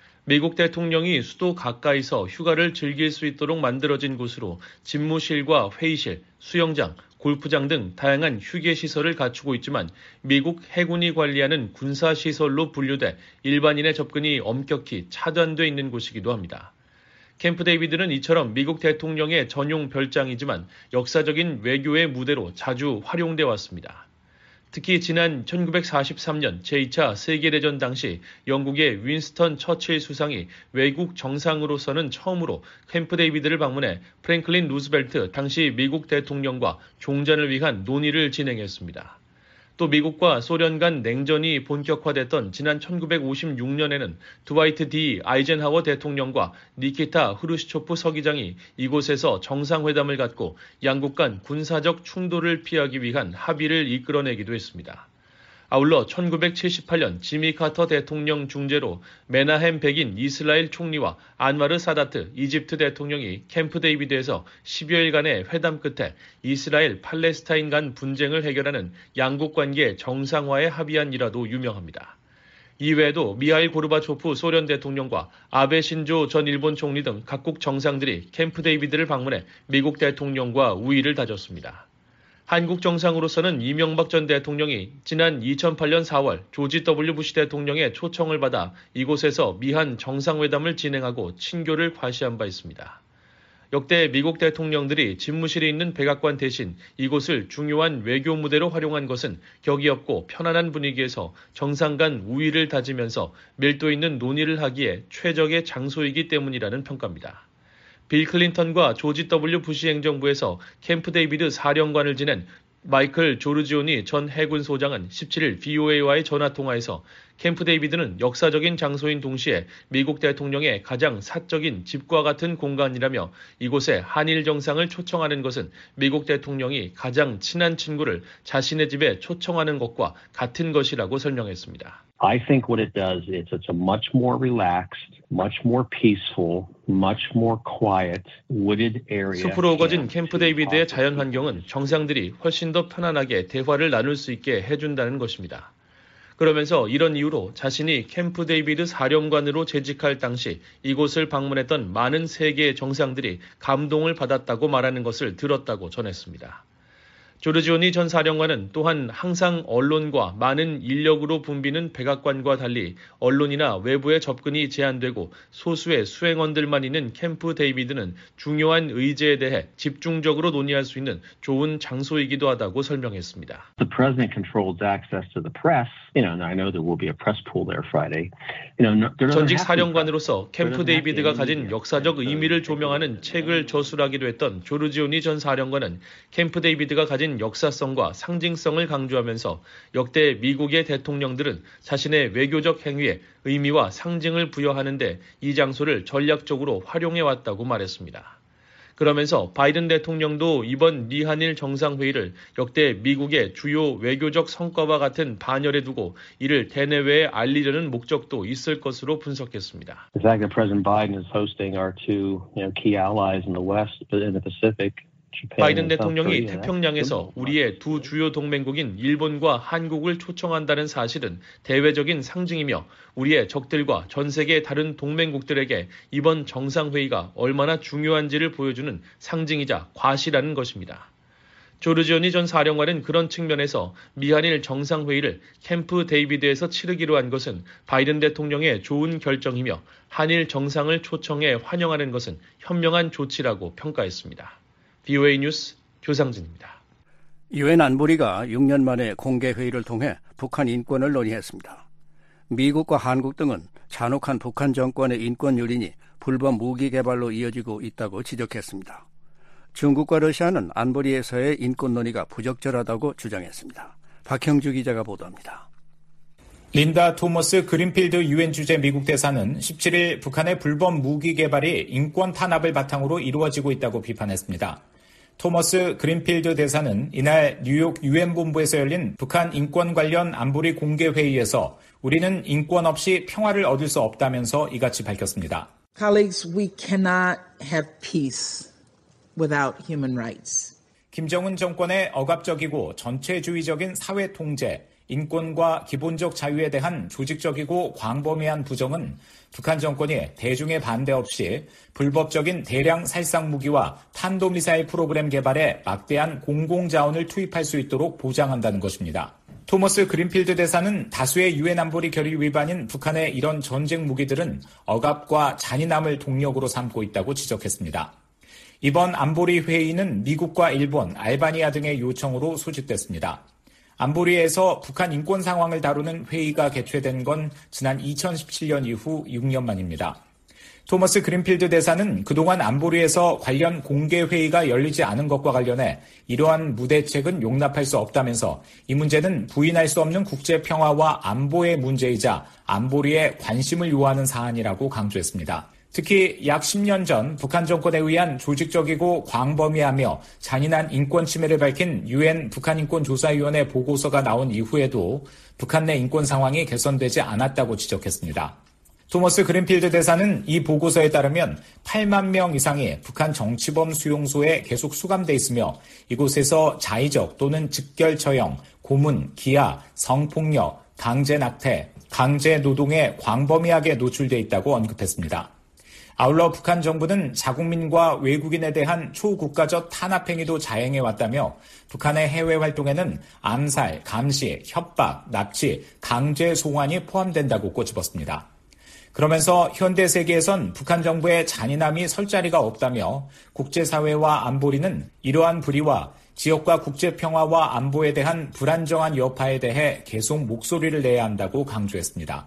미국 대통령이 수도 가까이서 휴가를 즐길 수 있도록 만들어진 곳으로 집무실과 회의실, 수영장, 골프장 등 다양한 휴게시설을 갖추고 있지만 미국 해군이 관리하는 군사시설로 분류돼 일반인의 접근이 엄격히 차단돼 있는 곳이기도 합니다. 캠프 데이비드는 이처럼 미국 대통령의 전용 별장이지만 역사적인 외교의 무대로 자주 활용돼 왔습니다. 특히 지난 천구백사십삼 년 제이 차 세계대전 당시 영국의 윈스턴 처칠 수상이 외국 정상으로서는 처음으로 캠프 데이비드를 방문해 프랭클린 루즈벨트 당시 미국 대통령과 종전을 위한 논의를 진행했습니다. 또 미국과 소련 간 냉전이 본격화됐던 지난 천구백오십육 년에는 드와이트 D. 아이젠하워 대통령과 니키타 흐루시초프 서기장이 이곳에서 정상회담을 갖고 양국 간 군사적 충돌을 피하기 위한 합의를 이끌어내기도 했습니다. 아울러 천구백칠십팔 년 지미 카터 대통령 중재로 메나헴 백인 이스라엘 총리와 안와르 사다트 이집트 대통령이 캠프 데이비드에서 십여일간의 회담 끝에 이스라엘 팔레스타인 간 분쟁을 해결하는 양국 관계 정상화에 합의한 일화도 유명합니다. 이외에도 미하일 고르바초프 소련 대통령과 아베 신조 전 일본 총리 등 각국 정상들이 캠프 데이비드를 방문해 미국 대통령과 우의를 다졌습니다. 한국 정상으로서는 이명박 전 대통령이 지난 이천팔 년 사월 조지 더블유 부시 대통령의 초청을 받아 이곳에서 미한 정상회담을 진행하고 친교를 과시한 바 있습니다. 역대 미국 대통령들이 집무실에 있는 백악관 대신 이곳을 중요한 외교 무대로 활용한 것은 격이 없고 편안한 분위기에서 정상 간 우위를 다지면서 밀도 있는 논의를 하기에 최적의 장소이기 때문이라는 평가입니다. 빌 클린턴과 조지 더블유 부시 행정부에서 캠프 데이비드 사령관을 지낸 마이클 조르지오니 전 해군 소장은 십칠일 브이오에이와의 전화통화에서 캠프 데이비드는 역사적인 장소인 동시에 미국 대통령의 가장 사적인 집과 같은 공간이라며 이곳에 한일 정상을 초청하는 것은 미국 대통령이 가장 친한 친구를 자신의 집에 초청하는 것과 같은 것이라고 설명했습니다. I think what it does is it's a much more relaxed, much more peaceful, much more quiet, wooded area. 숲으로 우거진 캠프 데이비드의 자연 환경은 정상들이 훨씬 더 편안하게 대화를 나눌 수 있게 해준다는 것입니다. 그러면서 이런 이유로 자신이 캠프 데이비드 사령관으로 재직할 당시 이곳을 방문했던 많은 세계의 정상들이 감동을 받았다고 말하는 것을 들었다고 전했습니다. 조르지오니 전 사령관은 또한 항상 언론과 많은 인력으로 붐비는 백악관과 달리 언론이나 외부의 접근이 제한되고 소수의 수행원들만 있는 캠프 데이비드는 중요한 의제에 대해 집중적으로 논의할 수 있는 좋은 장소이기도 하다고 설명했습니다. The president controls access to the press. You know, I know there will be a press pool there Friday. You know, 전직 사령관으로서 캠프 데이비드가 가진 역사적 의미를 조명하는 책을 저술하기도 했던 조르지오니 전 사령관은 캠프 데이비드가 가진 역사성과 상징성을 강조하면서 역대 미국의 대통령들은 자신의 외교적 행위에 의미와 상징을 부여하는데 이 장소를 전략적으로 활용해왔다고 말했습니다. 그러면서 바이든 대통령도 이번 미한일 정상회의를 역대 미국의 주요 외교적 성과와 같은 반열에 두고 이를 대내외에 알리려는 목적도 있을 것으로 분석했습니다. The fact that President Biden is hosting our two, you know, key allies in the West, in the Pacific. 바이든 대통령이 태평양에서 우리의 두 주요 동맹국인 일본과 한국을 초청한다는 사실은 대외적인 상징이며 우리의 적들과 전 세계 다른 동맹국들에게 이번 정상회의가 얼마나 중요한지를 보여주는 상징이자 과시라는 것입니다. 조르지오니 전 사령관은 그런 측면에서 미한일 정상회의를 캠프 데이비드에서 치르기로 한 것은 바이든 대통령의 좋은 결정이며 한일 정상을 초청해 환영하는 것은 현명한 조치라고 평가했습니다. 브이오에이 뉴스 조상진입니다. 유엔 안보리가 육 년 만에 공개회의를 통해 북한 인권을 논의했습니다. 미국과 한국 등은 잔혹한 북한 정권의 인권 유린이 불법 무기 개발로 이어지고 있다고 지적했습니다. 중국과 러시아는 안보리에서의 인권 논의가 부적절하다고 주장했습니다. 박형주 기자가 보도합니다. 린다 토머스 그린필드 유엔 주재 미국 대사는 십칠일 북한의 불법 무기 개발이 인권 탄압을 바탕으로 이루어지고 있다고 비판했습니다. 토머스 그린필드 대사는 이날 뉴욕 유엔 본부에서 열린 북한 인권 관련 안보리 공개 회의에서 우리는 인권 없이 평화를 얻을 수 없다면서 이같이 밝혔습니다. Colleagues, we cannot have peace without human rights. 김정은 정권의 억압적이고 전체주의적인 사회 통제, 인권과 기본적 자유에 대한 조직적이고 광범위한 부정은 북한 정권이 대중의 반대 없이 불법적인 대량 살상 무기와 탄도미사일 프로그램 개발에 막대한 공공자원을 투입할 수 있도록 보장한다는 것입니다. 토머스 그린필드 대사는 다수의 유엔 안보리 결의 위반인 북한의 이런 전쟁 무기들은 억압과 잔인함을 동력으로 삼고 있다고 지적했습니다. 이번 안보리 회의는 미국과 일본, 알바니아 등의 요청으로 소집됐습니다. 안보리에서 북한 인권 상황을 다루는 회의가 개최된 건 지난 이천십칠 년 이후 육 년 만입니다. 토머스 그린필드 대사는 그동안 안보리에서 관련 공개 회의가 열리지 않은 것과 관련해 이러한 무대책은 용납할 수 없다면서 이 문제는 부인할 수 없는 국제 평화와 안보의 문제이자 안보리의 관심을 요하는 사안이라고 강조했습니다. 특히 약 십 년 전 북한 정권에 의한 조직적이고 광범위하며 잔인한 인권 침해를 밝힌 유엔 북한인권조사위원회 보고서가 나온 이후에도 북한 내 인권 상황이 개선되지 않았다고 지적했습니다. 토머스 그린필드 대사는 이 보고서에 따르면 팔만 명 이상이 북한 정치범 수용소에 계속 수감돼 있으며 이곳에서 자의적 또는 직결 처형, 고문, 기아, 성폭력, 강제 낙태, 강제 노동에 광범위하게 노출돼 있다고 언급했습니다. 아울러 북한 정부는 자국민과 외국인에 대한 초국가적 탄압행위도 자행해왔다며 북한의 해외 활동에는 암살, 감시, 협박, 납치, 강제 송환이 포함된다고 꼬집었습니다. 그러면서 현대 세계에선 북한 정부의 잔인함이 설 자리가 없다며 국제사회와 안보리는 이러한 불의와 지역과 국제평화와 안보에 대한 불안정한 여파에 대해 계속 목소리를 내야 한다고 강조했습니다.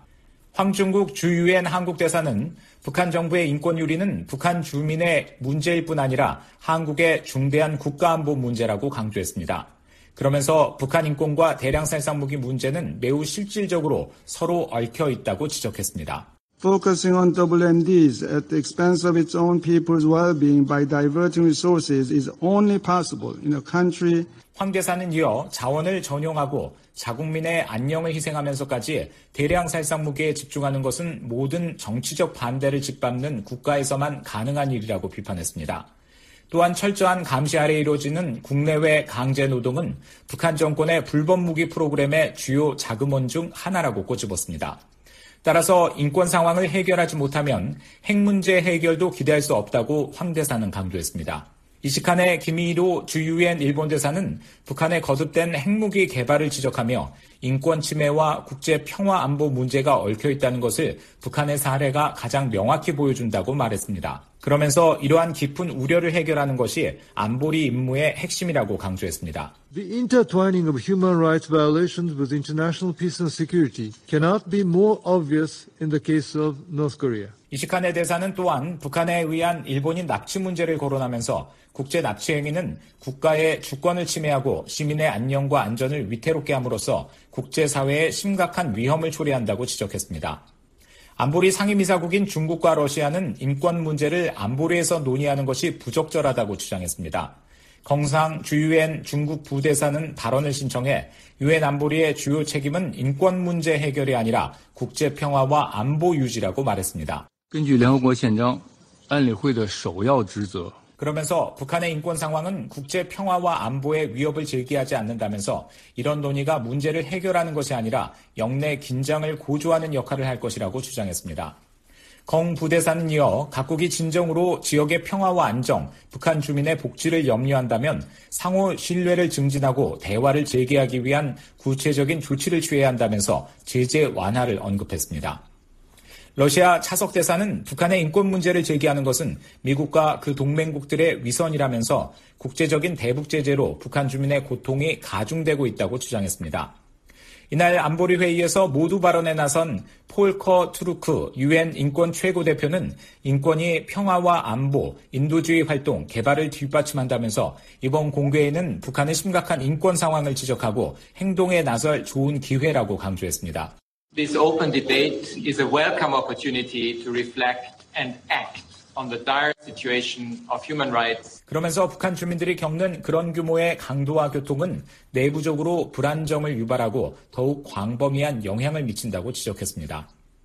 황중국 주유엔 한국대사는 북한 정부의 인권유리는 북한 주민의 문제일 뿐 아니라 한국의 중대한 국가안보 문제라고 강조했습니다. 그러면서 북한 인권과 대량살상무기 문제는 매우 실질적으로 서로 얽혀 있다고 지적했습니다. Focusing on 더블유엠디s at the expense of its own people's well-being by diverting resources is only possible in a country. 황 대사는 이어 자원을 전용하고 자국민의 안녕을 희생하면서까지 대량 살상 무기에 집중하는 것은 모든 정치적 반대를 짓밟는 국가에서만 가능한 일이라고 비판했습니다. 또한 철저한 감시 아래 이루어지는 국내외 강제 노동은 북한 정권의 불법 무기 프로그램의 주요 자금원 중 하나라고 꼬집었습니다. 따라서 인권 상황을 해결하지 못하면 핵 문제 해결도 기대할 수 없다고 황 대사는 강조했습니다. 이시칸의 김희로 주유엔 일본 대사는 북한의 거듭된 핵무기 개발을 지적하며 인권 침해와 국제 평화 안보 문제가 얽혀 있다는 것을 북한의 사례가 가장 명확히 보여준다고 말했습니다. 그러면서 이러한 깊은 우려를 해결하는 것이 안보리 임무의 핵심이라고 강조했습니다. The intertwining of human rights violations with international peace and security cannot be more obvious in the case of North Korea. 이시칸의 대사는 또한 북한에 의한 일본인 납치 문제를 거론하면서 국제 납치 행위는 국가의 주권을 침해하고 시민의 안녕과 안전을 위태롭게 함으로써 국제사회에 심각한 위험을 초래한다고 지적했습니다. 안보리 상임이사국인 중국과 러시아는 인권 문제를 안보리에서 논의하는 것이 부적절하다고 주장했습니다. 경상 주유엔 중국 부대사는 발언을 신청해 유엔 안보리의 주요 책임은 인권 문제 해결이 아니라 국제 평화와 안보 유지라고 말했습니다. 根据联合国宪章，安理会的首要职责 그러면서 북한의 인권 상황은 국제 평화와 안보에 위협을 제기하지 않는다면서 이런 논의가 문제를 해결하는 것이 아니라 영내 긴장을 고조하는 역할을 할 것이라고 주장했습니다. 공 부대사는 이어 각국이 진정으로 지역의 평화와 안정, 북한 주민의 복지를 염려한다면 상호 신뢰를 증진하고 대화를 재개하기 위한 구체적인 조치를 취해야 한다면서 제재 완화를 언급했습니다. 러시아 차석 대사는 북한의 인권 문제를 제기하는 것은 미국과 그 동맹국들의 위선이라면서 국제적인 대북 제재로 북한 주민의 고통이 가중되고 있다고 주장했습니다. 이날 안보리 회의에서 모두 발언에 나선 폴커 투르크 유엔 인권 최고대표는 인권이 평화와 안보, 인도주의 활동, 개발을 뒷받침한다면서 이번 공개에는 북한의 심각한 인권 상황을 지적하고 행동에 나설 좋은 기회라고 강조했습니다. This open debate is a welcome opportunity to reflect and act on the dire situation of human rights. 그러면서 북한 주민들이 겪는 그런 규모의 강도와 교통은 내부적으로 불안정을 유발하고 더욱 광범위한 영향을 미친다고 지적했습니다.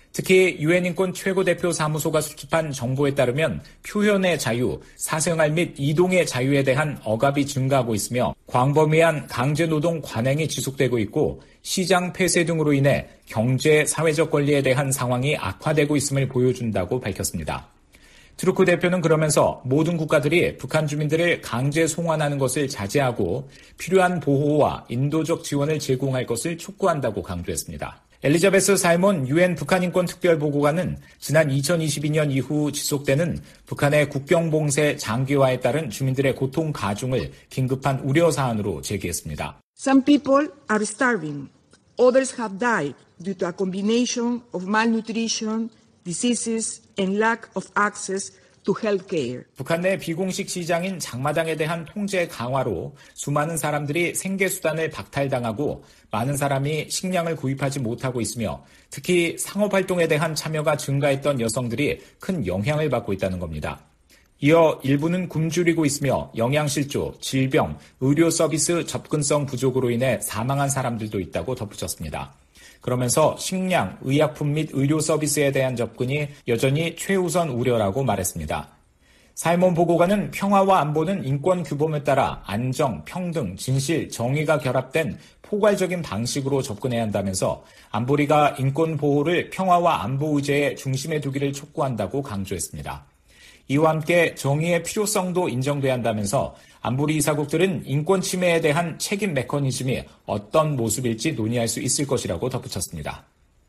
특히 유엔 인권 최고대표 사무소가 수집한 정보에 따르면 표현의 자유, 사생활 및 이동의 자유에 대한 억압이 증가하고 있으며 광범위한 강제노동 관행이 지속되고 있고 시장 폐쇄 등으로 인해 경제, 사회적 권리에 대한 상황이 악화되고 있음을 보여준다고 밝혔습니다. 트루크 대표는 그러면서 모든 국가들이 북한 주민들을 강제 송환하는 것을 자제하고 필요한 보호와 인도적 지원을 제공할 것을 촉구한다고 강조했습니다. 엘리자베스 살몬 유엔 북한 인권 특별보고관은 지난 이천이십이 년 이후 지속되는 북한의 국경 봉쇄 장기화에 따른 주민들의 고통 가중을 긴급한 우려 사안으로 제기했습니다. Some people are starving. Others have died due to a combination of malnutrition, diseases, and lack of access to health care. 북한 내 비공식 시장인 장마당에 대한 통제 강화로 수많은 사람들이 생계수단을 박탈당하고 많은 사람이 식량을 구입하지 못하고 있으며 특히 상업활동에 대한 참여가 증가했던 여성들이 큰 영향을 받고 있다는 겁니다. 이어 일부는 굶주리고 있으며 영양실조, 질병, 의료 서비스 접근성 부족으로 인해 사망한 사람들도 있다고 덧붙였습니다. 그러면서 식량, 의약품 및 의료 서비스에 대한 접근이 여전히 최우선 우려라고 말했습니다. 살몬 보고관은 평화와 안보는 인권 규범에 따라 안정, 평등, 진실, 정의가 결합된 포괄적인 방식으로 접근해야 한다면서 안보리가 인권 보호를 평화와 안보 의제의 중심에 두기를 촉구한다고 강조했습니다. 이와 함께 정의의 필요성도 인정돼야 한다면서 안보리 이사국들은 인권 침해에 대한 책임 메커니즘이 어떤 모습일지 논의할 수 있을 것이라고 덧붙였습니다.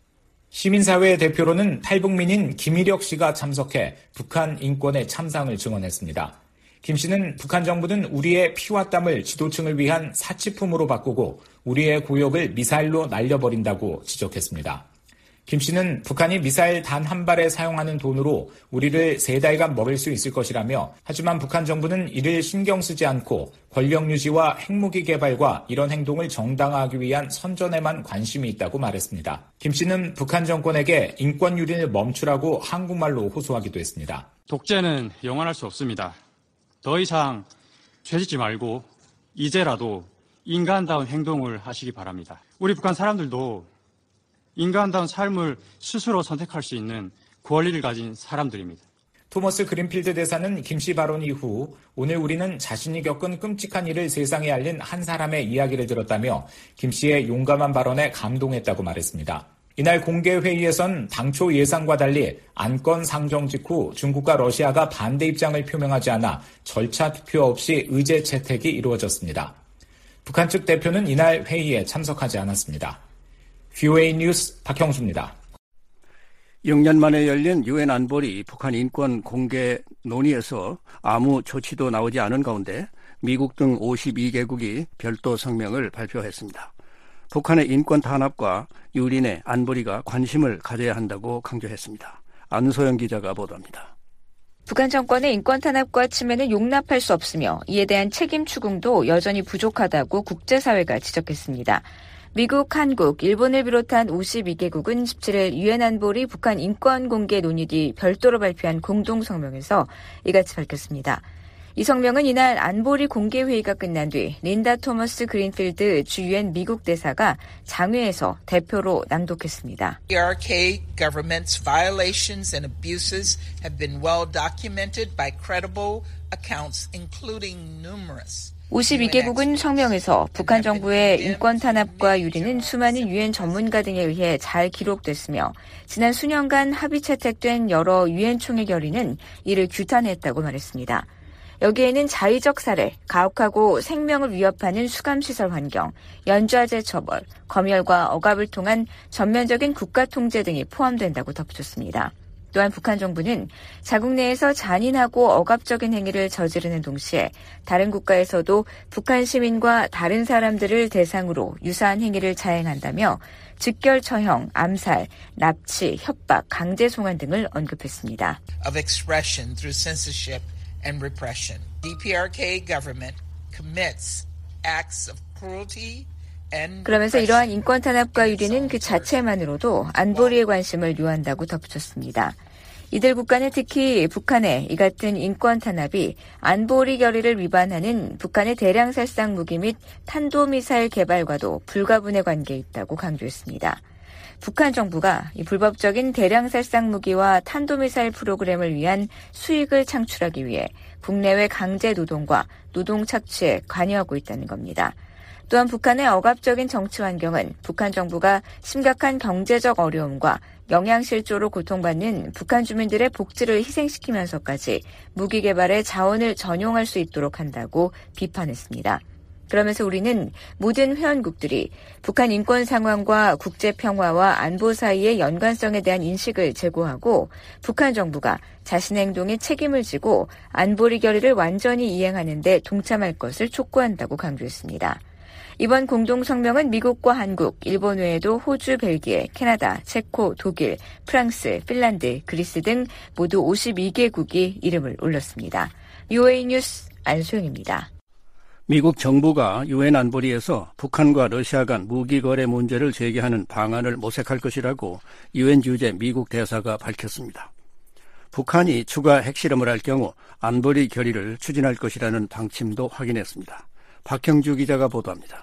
시민사회 대표로는 탈북민인 김일혁 씨가 참석해 북한 인권의 참상을 증언했습니다. 김 씨는 북한 정부는 우리의 피와 땀을 지도층을 위한 사치품으로 바꾸고 우리의 고역을 미사일로 날려버린다고 지적했습니다. 김 씨는 북한이 미사일 단 한 발에 사용하는 돈으로 우리를 세 달간 먹일 수 있을 것이라며 하지만 북한 정부는 이를 신경 쓰지 않고 권력 유지와 핵무기 개발과 이런 행동을 정당화하기 위한 선전에만 관심이 있다고 말했습니다. 김 씨는 북한 정권에게 인권 유린을 멈추라고 한국말로 호소하기도 했습니다. 독재는 영원할 수 없습니다. 더 이상 죄짓지 말고 이제라도 인간다운 행동을 하시기 바랍니다. 우리 북한 사람들도 인간다운 삶을 스스로 선택할 수 있는 권리를 가진 사람들입니다. 토머스 그린필드 대사는 김 씨 발언 이후 오늘 우리는 자신이 겪은 끔찍한 일을 세상에 알린 한 사람의 이야기를 들었다며 김 씨의 용감한 발언에 감동했다고 말했습니다. 이날 공개회의에선 당초 예상과 달리 안건 상정 직후 중국과 러시아가 반대 입장을 표명하지 않아 절차 투표 없이 의제 채택이 이루어졌습니다. 북한 측 대표는 이날 회의에 참석하지 않았습니다. 브이오에이 뉴스 박형수입니다. 육 년 만에 열린 유엔 안보리 북한 인권 공개 논의에서 아무 조치도 나오지 않은 가운데 미국 등 오십이 개국이 별도 성명을 발표했습니다. 북한의 인권 탄압과 유린에 안보리가 관심을 가져야 한다고 강조했습니다. 안소영 기자가 보도합니다. 북한 정권의 인권 탄압과 침해는 용납할 수 없으며 이에 대한 책임 추궁도 여전히 부족하다고 국제사회가 지적했습니다. 미국, 한국, 일본을 비롯한 오십이 개국은 십칠 일 유엔 안보리 북한 인권 공개 논의 뒤 별도로 발표한 공동 성명에서 이같이 밝혔습니다. 이 성명은 이날 안보리 공개 회의가 끝난 뒤 린다 토머스 그린필드 주 유엔 미국 대사가 장외에서 대표로 낭독했습니다. 피알케이 government's violations and abuses have been well documented by credible accounts, including numerous. 오십이 개국은 성명에서 북한 정부의 인권 탄압과 유린은 수많은 유엔 전문가 등에 의해 잘 기록됐으며 지난 수년간 합의 채택된 여러 유엔 총회 결의는 이를 규탄했다고 말했습니다. 여기에는 자의적 살해, 가혹하고 생명을 위협하는 수감시설 환경, 연좌제 처벌, 검열과 억압을 통한 전면적인 국가 통제 등이 포함된다고 덧붙였습니다. 또한 북한 정부는 자국 내에서 잔인하고 억압적인 행위를 저지르는 동시에 다른 국가에서도 북한 시민과 다른 사람들을 대상으로 유사한 행위를 자행한다며 즉결 처형, 암살, 납치, 협박, 강제 송환 등을 언급했습니다. Of expression through censorship and repression. 디피알케이 government commits acts of cruelty. 그러면서 이러한 인권 탄압과 유린은 그 자체만으로도 안보리의 관심을 요한다고 덧붙였습니다. 이들 국가는 특히 북한의 이 같은 인권 탄압이 안보리 결의를 위반하는 북한의 대량 살상 무기 및 탄도미사일 개발과도 불가분의 관계에 있다고 강조했습니다. 북한 정부가 이 불법적인 대량 살상 무기와 탄도미사일 프로그램을 위한 수익을 창출하기 위해 국내외 강제 노동과 노동 착취에 관여하고 있다는 겁니다. 또한 북한의 억압적인 정치 환경은 북한 정부가 심각한 경제적 어려움과 영양실조로 고통받는 북한 주민들의 복지를 희생시키면서까지 무기 개발에 자원을 전용할 수 있도록 한다고 비판했습니다. 그러면서 우리는 모든 회원국들이 북한 인권 상황과 국제 평화와 안보 사이의 연관성에 대한 인식을 제고하고 북한 정부가 자신의 행동에 책임을 지고 안보리 결의를 완전히 이행하는 데 동참할 것을 촉구한다고 강조했습니다. 이번 공동성명은 미국과 한국, 일본 외에도 호주, 벨기에, 캐나다, 체코, 독일, 프랑스, 핀란드, 그리스 등 모두 오십이 개국이 이름을 올렸습니다. 유에이 뉴스 안소영입니다. 미국 정부가 유엔 안보리에서 북한과 러시아 간 무기 거래 문제를 제기하는 방안을 모색할 것이라고 유엔 주재 미국 대사가 밝혔습니다. 북한이 추가 핵실험을 할 경우 안보리 결의를 추진할 것이라는 방침도 확인했습니다. 박형주 기자가 보도합니다.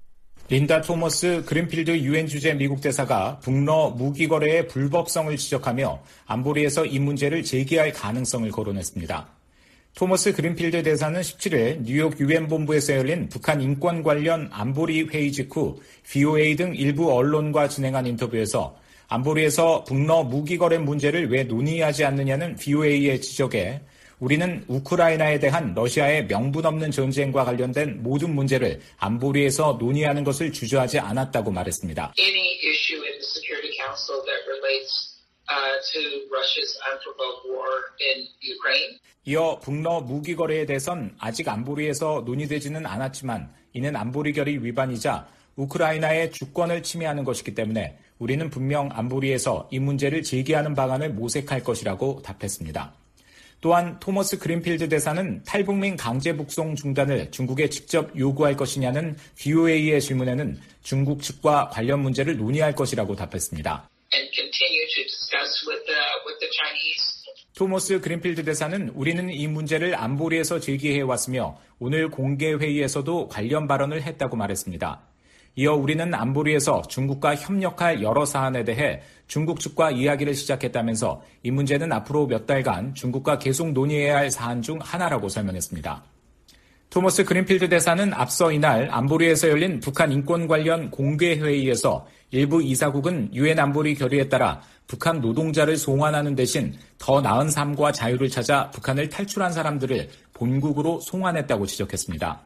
린다 토머스 그린필드 유엔 주재 미국 대사가 북러 무기 거래의 불법성을 지적하며 안보리에서 이 문제를 제기할 가능성을 거론했습니다. 토머스 그린필드 대사는 십칠일 뉴욕 유엔 본부에서 열린 북한 인권 관련 안보리 회의 직후 브이오에이 등 일부 언론과 진행한 인터뷰에서 안보리에서 북러 무기 거래 문제를 왜 논의하지 않느냐는 브이오에이의 지적에 우리는 우크라이나에 대한 러시아의 명분 없는 전쟁과 관련된 모든 문제를 안보리에서 논의하는 것을 주저하지 않았다고 말했습니다. Any issue in the Security Council that relates uh, to Russia's unprovoked war in Ukraine. 이어 북러 무기 거래에 대해선 아직 안보리에서 논의되지는 않았지만 이는 안보리 결의 위반이자 우크라이나의 주권을 침해하는 것이기 때문에 우리는 분명 안보리에서 이 문제를 제기하는 방안을 모색할 것이라고 답했습니다. 또한 토머스 그린필드 대사는 탈북민 강제 북송 중단을 중국에 직접 요구할 것이냐는 브이오에이의 질문에는 중국 측과 관련 문제를 논의할 것이라고 답했습니다. And continue to discuss with the, with the Chinese. 토머스 그린필드 대사는 우리는 이 문제를 안보리에서 제기해왔으며 오늘 공개 회의에서도 관련 발언을 했다고 말했습니다. 이어 우리는 안보리에서 중국과 협력할 여러 사안에 대해 중국 측과 이야기를 시작했다면서 이 문제는 앞으로 몇 달간 중국과 계속 논의해야 할 사안 중 하나라고 설명했습니다. 토머스 그린필드 대사는 앞서 이날 안보리에서 열린 북한 인권 관련 공개 회의에서 일부 이사국은 유엔 안보리 결의에 따라 북한 노동자를 송환하는 대신 더 나은 삶과 자유를 찾아 북한을 탈출한 사람들을 본국으로 송환했다고 지적했습니다.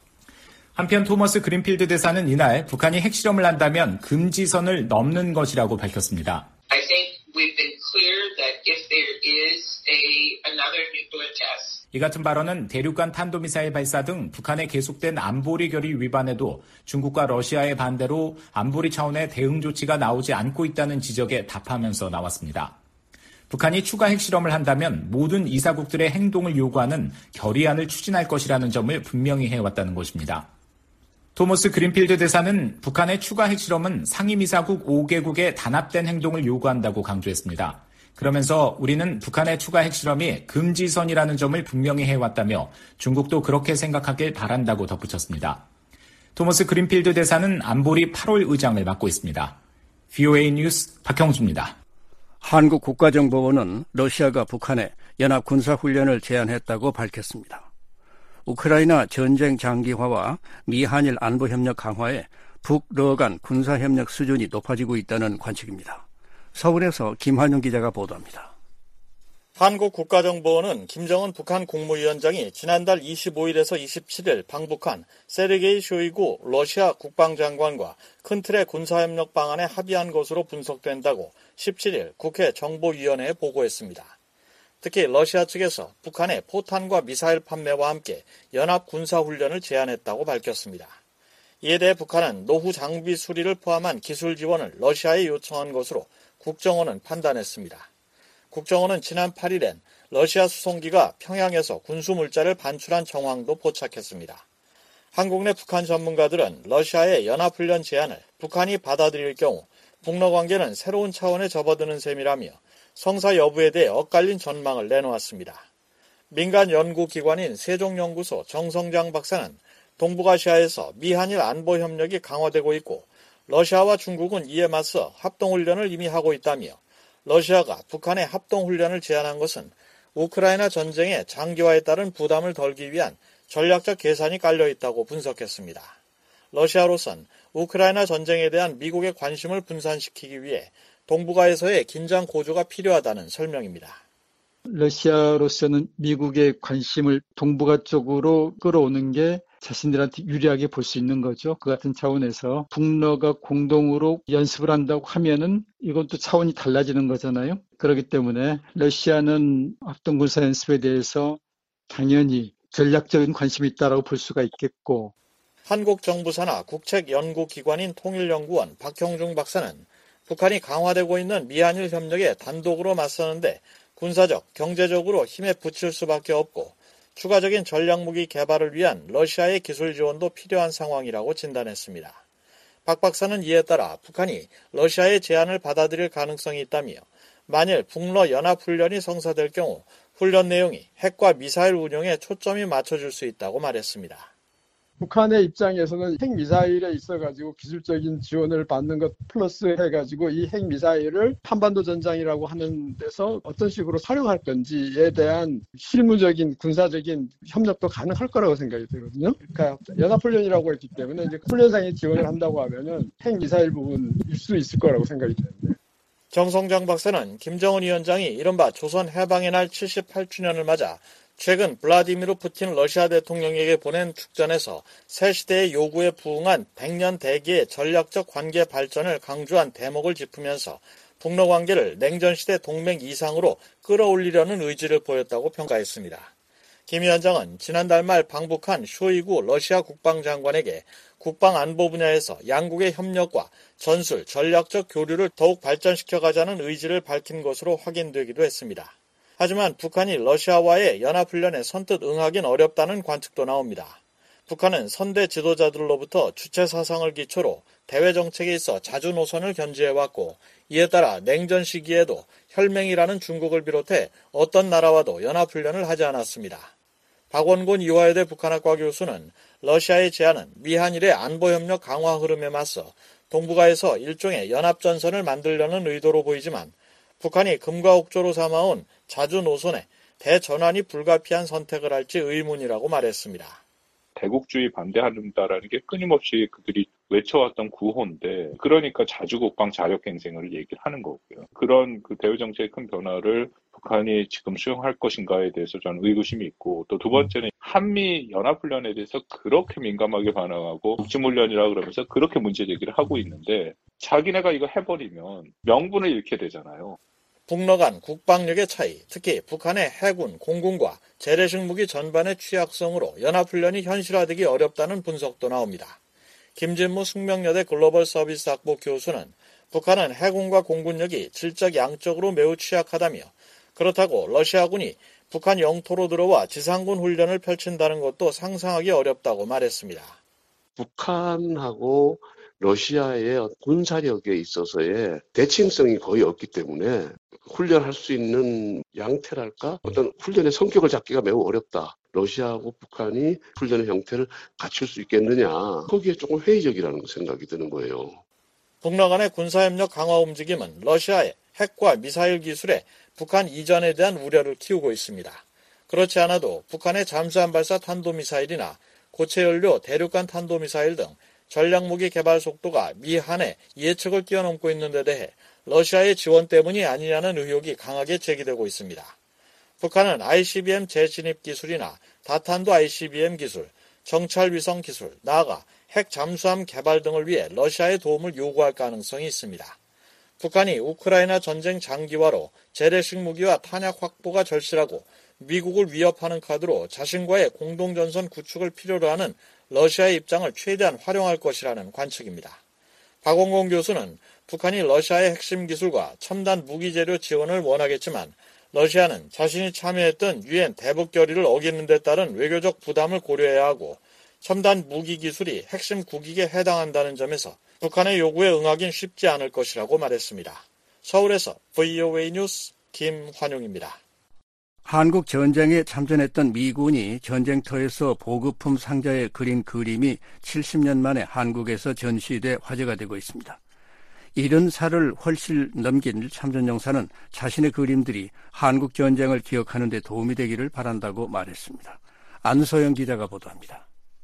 한편 토머스 그린필드 대사는 이날 북한이 핵실험을 한다면 금지선을 넘는 것이라고 밝혔습니다. I think we've been clear that if there is a another nuclear test. 이 같은 발언은 대륙간 탄도미사일 발사 등 북한의 계속된 안보리 결의 위반에도 중국과 러시아의 반대로 안보리 차원의 대응 조치가 나오지 않고 있다는 지적에 답하면서 나왔습니다. 북한이 추가 핵실험을 한다면 모든 이사국들의 행동을 요구하는 결의안을 추진할 것이라는 점을 분명히 해왔다는 것입니다. 토머스 그린필드 대사는 북한의 추가 핵실험은 상임이사국 오 개국의 단합된 행동을 요구한다고 강조했습니다. 그러면서 우리는 북한의 추가 핵실험이 금지선이라는 점을 분명히 해왔다며 중국도 그렇게 생각하길 바란다고 덧붙였습니다. 토머스 그린필드 대사는 안보리 팔월 의장을 맡고 있습니다. 브이오에이 뉴스 박형주입니다. 한국 국가정보원은 러시아가 북한에 연합 군사훈련을 제안했다고 밝혔습니다. 우크라이나 전쟁 장기화와 미한일 안보협력 강화에 북러 간 군사협력 수준이 높아지고 있다는 관측입니다. 서울에서 김환영 기자가 보도합니다. 한국 국가정보원은 김정은 북한 국무위원장이 지난달 이십오일에서 이십칠일 방북한 세르게이 쇼이구 러시아 국방장관과 큰 틀의 군사협력 방안에 합의한 것으로 분석된다고 십칠일 국회 정보위원회에 보고했습니다. 특히 러시아 측에서 북한의 포탄과 미사일 판매와 함께 연합 군사훈련을 제안했다고 밝혔습니다. 이에 대해 북한은 노후 장비 수리를 포함한 기술 지원을 러시아에 요청한 것으로 국정원은 판단했습니다. 국정원은 지난 팔일엔 러시아 수송기가 평양에서 군수물자를 반출한 정황도 포착했습니다. 한국 내 북한 전문가들은 러시아의 연합훈련 제안을 북한이 받아들일 경우 북러 관계는 새로운 차원에 접어드는 셈이라며 성사 여부에 대해 엇갈린 전망을 내놓았습니다. 민간 연구기관인 세종연구소 정성장 박사는 동북아시아에서 미한일 안보협력이 강화되고 있고 러시아와 중국은 이에 맞서 합동훈련을 이미 하고 있다며 러시아가 북한의 합동훈련을 제안한 것은 우크라이나 전쟁의 장기화에 따른 부담을 덜기 위한 전략적 계산이 깔려있다고 분석했습니다. 러시아로선 우크라이나 전쟁에 대한 미국의 관심을 분산시키기 위해 동북아에서의 긴장 고조가 필요하다는 설명입니다. 러시아로서는 미국의 관심을 동북아 쪽으로 끌어오는 게 자신들한테 유리하게 볼 수 있는 거죠. 그 같은 차원에서 북러가 공동으로 연습을 한다고 하면은 이건 또 차원이 달라지는 거잖아요. 그렇기 때문에 러시아는 합동군사 연습에 대해서 당연히 전략적인 관심이 있다라고 볼 수가 있겠고, 한국 정부 산하 국책연구기관인 통일연구원 박형중 박사는 북한이 강화되고 있는 미한일 협력에 단독으로 맞서는데 군사적, 경제적으로 힘에 부칠 수밖에 없고 추가적인 전략무기 개발을 위한 러시아의 기술 지원도 필요한 상황이라고 진단했습니다. 박 박사는 이에 따라 북한이 러시아의 제안을 받아들일 가능성이 있다며 만일 북러 연합훈련이 성사될 경우 훈련 내용이 핵과 미사일 운용에 초점이 맞춰질 수 있다고 말했습니다. 북한의 입장에서는 핵미사일에 있어가지고 기술적인 지원을 받는 것 플러스 해가지고 이 핵미사일을 한반도 전장이라고 하는 데서 어떤 식으로 활용할 건지에 대한 실무적인 군사적인 협력도 가능할 거라고 생각이 들거든요. 그러니까 연합훈련이라고 했기 때문에 이제 훈련상의 지원을 한다고 하면은 핵미사일 부분일 수 있을 거라고 생각이 되는데. 정성장 박사는 김정은 위원장이 이른바 조선 해방의 날 칠십팔 주년을 맞아 최근 블라디미르 푸틴 러시아 대통령에게 보낸 축전에서 새 시대의 요구에 부응한 백 년 대기의 전략적 관계 발전을 강조한 대목을 짚으면서 북러 관계를 냉전시대 동맹 이상으로 끌어올리려는 의지를 보였다고 평가했습니다. 김 위원장은 지난달 말 방북한 쇼이구 러시아 국방장관에게 국방안보 분야에서 양국의 협력과 전술, 전략적 교류를 더욱 발전시켜가자는 의지를 밝힌 것으로 확인되기도 했습니다. 하지만 북한이 러시아와의 연합훈련에 선뜻 응하긴 어렵다는 관측도 나옵니다. 북한은 선대 지도자들로부터 주체 사상을 기초로 대외 정책에 있어 자주 노선을 견지해왔고 이에 따라 냉전 시기에도 혈맹이라는 중국을 비롯해 어떤 나라와도 연합훈련을 하지 않았습니다. 박원곤 이화여대 북한학과 교수는 러시아의 제안은 미한일의 안보협력 강화 흐름에 맞서 동북아에서 일종의 연합전선을 만들려는 의도로 보이지만 북한이 금과 옥조로 삼아온 자주 노선에 대전환이 불가피한 선택을 할지 의문이라고 말했습니다. 대국주의 반대한다라는 게 끊임없이 그들이 외쳐왔던 구호인데 그러니까 자주국방 자력갱생을 얘기를 하는 거고요. 그런 그 대외정책의 큰 변화를 북한이 지금 수용할 것인가에 대해서 저는 의구심이 있고 또 두 번째는 한미 연합훈련에 대해서 그렇게 민감하게 반응하고 국지훈련이라 그러면서 그렇게 문제제기를 하고 있는데 자기네가 이거 해버리면 명분을 잃게 되잖아요. 북러 간 국방력의 차이, 특히 북한의 해군, 공군과 재래식 무기 전반의 취약성으로 연합훈련이 현실화되기 어렵다는 분석도 나옵니다. 김진무 숙명여대 글로벌 서비스 학부 교수는 북한은 해군과 공군력이 질적 양적으로 매우 취약하다며 그렇다고 러시아군이 북한 영토로 들어와 지상군 훈련을 펼친다는 것도 상상하기 어렵다고 말했습니다. 북한하고 러시아의 군사력에 있어서의 대칭성이 거의 없기 때문에 훈련할 수 있는 양태랄까? 어떤 훈련의 성격을 잡기가 매우 어렵다. 러시아하고 북한이 훈련의 형태를 갖출 수 있겠느냐. 거기에 조금 회의적이라는 생각이 드는 거예요. 북러 간의 군사협력 강화 움직임은 러시아의 핵과 미사일 기술에 북한 이전에 대한 우려를 키우고 있습니다. 그렇지 않아도 북한의 잠수함 발사 탄도미사일이나 고체연료 대륙간 탄도미사일 등 전략무기 개발 속도가 미한의 예측을 뛰어넘고 있는 데 대해 러시아의 지원 때문이 아니냐는 의혹이 강하게 제기되고 있습니다. 북한은 아이씨비엠 재진입 기술이나 다탄도 아이씨비엠 기술, 정찰위성 기술, 나아가 핵 잠수함 개발 등을 위해 러시아의 도움을 요구할 가능성이 있습니다. 북한이 우크라이나 전쟁 장기화로 재래식 무기와 탄약 확보가 절실하고 미국을 위협하는 카드로 자신과의 공동전선 구축을 필요로 하는 러시아의 입장을 최대한 활용할 것이라는 관측입니다. 박원공 교수는 북한이 러시아의 핵심 기술과 첨단 무기 재료 지원을 원하겠지만 러시아는 자신이 참여했던 유엔 대북 결의를 어기는 데 따른 외교적 부담을 고려해야 하고 첨단 무기 기술이 핵심 국익에 해당한다는 점에서 북한의 요구에 응하긴 쉽지 않을 것이라고 말했습니다. 서울에서 브이오에이 뉴스 김환용입니다. 한국 전쟁에 참전했던 미군이 전쟁터에서 보급품 상자에 그린 그림이 칠십 년 만에 한국에서 전시돼 화제가 되고 있습니다. 일흔 살을 훨씬 넘긴 참전용사는 자신의 그림들이 한국 전쟁을 기억하는 데 도움이 되기를 바란다고 말했습니다. 안소영 기자가 보도합니다.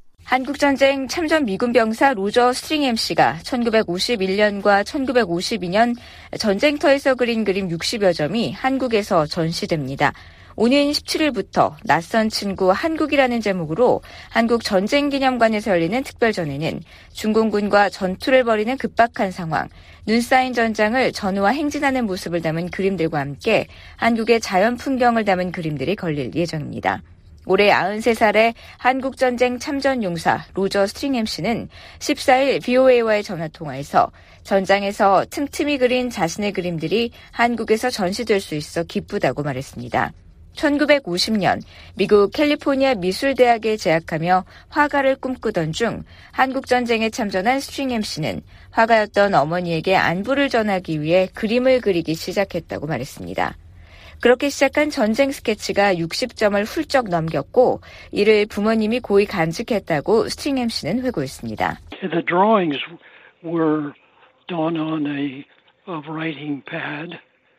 한국전쟁 참전 미군 병사 로저 스트링햄 씨가 천구백오십일 년과 천구백오십이 년 전쟁터에서 그린 그림 육십여 점이 한국에서 전시됩니다. 오는 십칠 일부터 낯선 친구 한국이라는 제목으로 한국 전쟁기념관에서 열리는 특별전에는 중공군과 전투를 벌이는 급박한 상황, 눈 쌓인 전장을 전우와 행진하는 모습을 담은 그림들과 함께 한국의 자연 풍경을 담은 그림들이 걸릴 예정입니다. 올해 아흔세 살의 한국전쟁 참전용사 로저 스트링햄 씨는 십사 일 브이오에이와의 전화통화에서 전장에서 틈틈이 그린 자신의 그림들이 한국에서 전시될 수 있어 기쁘다고 말했습니다. 천구백오십 년 미국 캘리포니아 미술대학에 재학하며 화가를 꿈꾸던 중 한국전쟁에 참전한 스트링햄 씨는 화가였던 어머니에게 안부를 전하기 위해 그림을 그리기 시작했다고 말했습니다. 그렇게 시작한 전쟁 스케치가 육십 점을 훌쩍 넘겼고 이를 부모님이 고이 간직했다고 스트링햄 씨는 회고했습니다. The drawings were done on a, a writing pad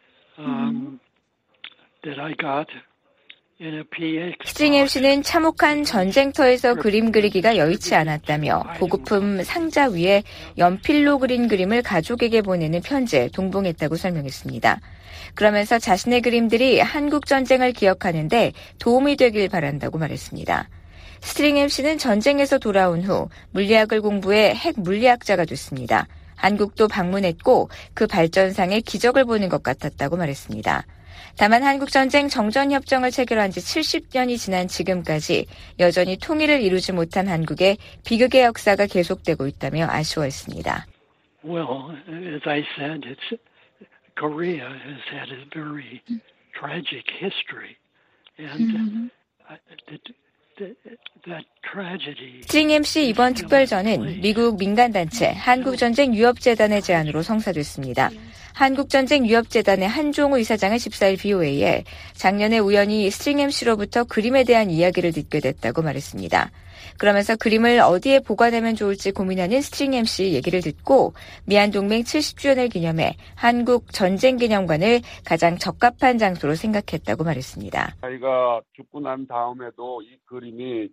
um, that I got in a 피엑스. 스트링햄 씨는 참혹한 전쟁터에서 그림 그리기가 여의치 않았다며 보급품 상자 위에 연필로 그린 그림을 가족에게 보내는 편지에 동봉했다고 설명했습니다. 그러면서 자신의 그림들이 한국 전쟁을 기억하는데 도움이 되길 바란다고 말했습니다. 스트링햄 씨는 전쟁에서 돌아온 후 물리학을 공부해 핵 물리학자가 됐습니다. 한국도 방문했고 그 발전상의 기적을 보는 것 같았다고 말했습니다. 다만 한국전쟁 정전협정을 체결한 지 칠십 년이 지난 지금까지 여전히 통일을 이루지 못한 한국의 비극의 역사가 계속되고 있다며 아쉬워했습니다. Well, as I said, it's Korea has had a very tragic history, and that, that, that tragedy. 스트링햄 씨 이번 특별전은 미국 민간단체 한국전쟁유협재단의 제안으로 성사됐습니다. 한국전쟁유협재단의 한종우 이사장은 십사 일 브이오에이에 작년에 우연히 스트링햄 씨로부터 그림에 대한 이야기를 듣게 됐다고 말했습니다. 그러면서 그림을 어디에 보관하면 좋을지 고민하는 스트링햄 씨 얘기를 듣고 미한동맹 칠십 주년을 기념해 한국전쟁기념관을 가장 적합한 장소로 생각했다고 말했습니다. 자기가 죽고 난 다음에도 이 그림이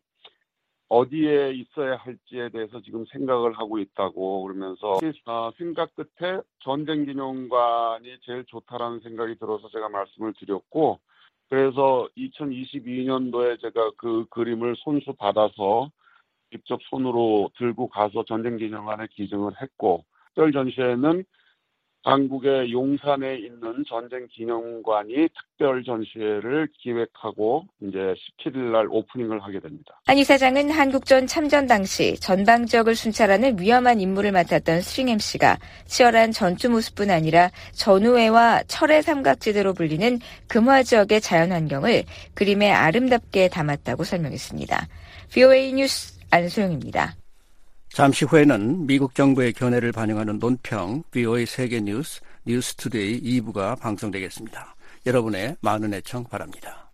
어디에 있어야 할지에 대해서 지금 생각을 하고 있다고 그러면서 생각 끝에 전쟁기념관이 제일 좋다라는 생각이 들어서 제가 말씀을 드렸고 그래서 이천이십이 년도에 제가 그 그림을 손수 받아서 직접 손으로 들고 가서 전쟁기념관에 기증을 했고 특별 전시회는 한국의 용산에 있는 전쟁기념관이 특별 전시회를 기획하고 이제 십칠 일 날 오프닝을 하게 됩니다. 한 이사장은 한국전 참전 당시 전방 지역을 순찰하는 위험한 임무를 맡았던 스트링햄 씨가 치열한 전투 모습뿐 아니라 전우회와 철의 삼각지대로 불리는 금화 지역의 자연환경을 그림에 아름답게 담았다고 설명했습니다. 브이오에이 뉴스 안소영입니다. 잠시 후에는 미국 정부의 견해를 반영하는 논평 브이오에이 세계뉴스 뉴스투데이 이 부가 방송되겠습니다. 여러분의 많은 애청 바랍니다.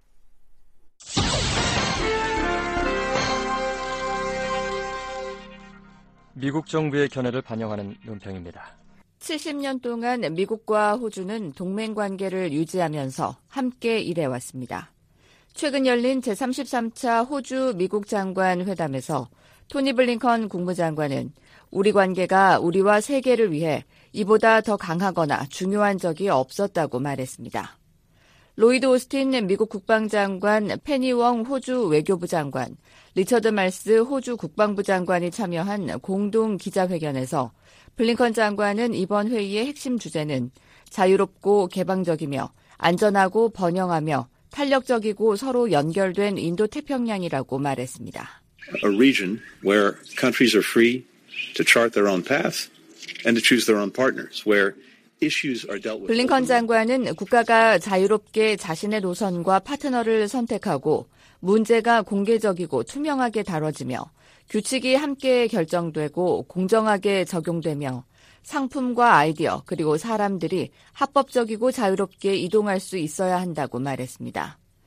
미국 정부의 견해를 반영하는 논평입니다. 칠십 년 동안 미국과 호주는 동맹관계를 유지하면서 함께 일해왔습니다. 최근 열린 제삼십삼 차 호주 미국 장관 회담에서 토니 블링컨 국무장관은 우리 관계가 우리와 세계를 위해 이보다 더 강하거나 중요한 적이 없었다고 말했습니다. 로이드 오스틴 미국 국방장관, 페니 웡 호주 외교부 장관, 리처드 말스 호주 국방부 장관이 참여한 공동 기자회견에서 블링컨 장관은 이번 회의의 핵심 주제는 자유롭고 개방적이며 안전하고 번영하며 탄력적이고 서로 연결된 인도태평양이라고 말했습니다. A region where countries are free to chart their own path and to choose their own partners, where issues are dealt with. 블링컨 장관은 국가가 자유롭게 자신의 노선과 파트너를 선택하고 문제가 공개적이고 투명하게 다뤄지며 규칙이 함께 결정되고 공정하게 적용되며 상품과 아이디어 그리고 사람들이 합법적이고 자유롭게 이동할 수 있어야 한다고 말했습니다.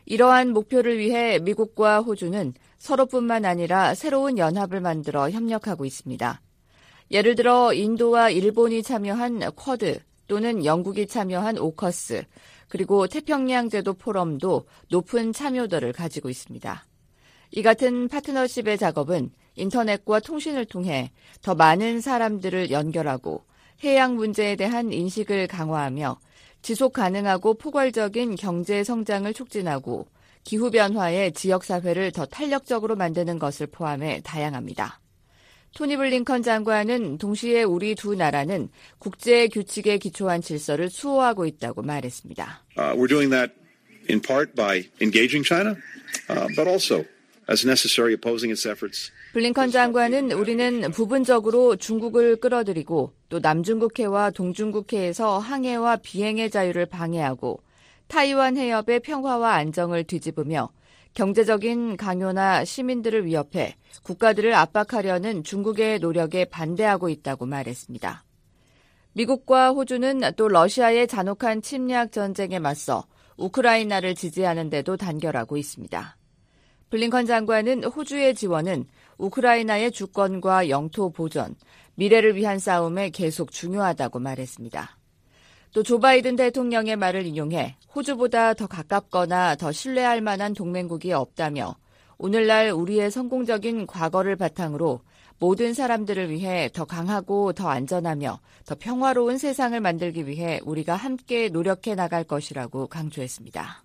이러한 목표를 위해 미국과 호주는 서로뿐만 아니라 새로운 연합을 만들어 협력하고 있습니다. 예를 들어 인도와 일본이 참여한 쿼드 또는 영국이 참여한 오커스, 그리고 태평양 제도 포럼도 높은 참여도를 가지고 있습니다. 이 같은 파트너십의 작업은 인터넷과 통신을 통해 더 많은 사람들을 연결하고 해양 문제에 대한 인식을 강화하며 지속 가능하고 포괄적인 경제 성장을 촉진하고 기후변화의 지역사회를 더 탄력적으로 만드는 것을 포함해 다양합니다. 토니 블링컨 장관은 동시에 우리 두 나라는 국제 규칙에 기초한 질서를 수호하고 있다고 말했습니다. Uh, we're doing that in part by engaging China, uh, but also as necessary opposing its efforts. 블링컨 장관은 우리는 부분적으로 중국을 끌어들이고 또 남중국해와 동중국해에서 항해와 비행의 자유를 방해하고 타이완 해협의 평화와 안정을 뒤집으며 경제적인 강요나 시민들을 위협해 국가들을 압박하려는 중국의 노력에 반대하고 있다고 말했습니다. 미국과 호주는 또 러시아의 잔혹한 침략 전쟁에 맞서 우크라이나를 지지하는 데도 단결하고 있습니다. 블링컨 장관은 호주의 지원은 우크라이나의 주권과 영토 보전, 미래를 위한 싸움에 계속 중요하다고 말했습니다. 또 조 바이든 대통령의 말을 인용해 호주보다 더 가깝거나 더 신뢰할 만한 동맹국이 없다며 오늘날 우리의 성공적인 과거를 바탕으로 모든 사람들을 위해 더 강하고 더 안전하며 더 평화로운 세상을 만들기 위해 우리가 함께 노력해 나갈 것이라고 강조했습니다.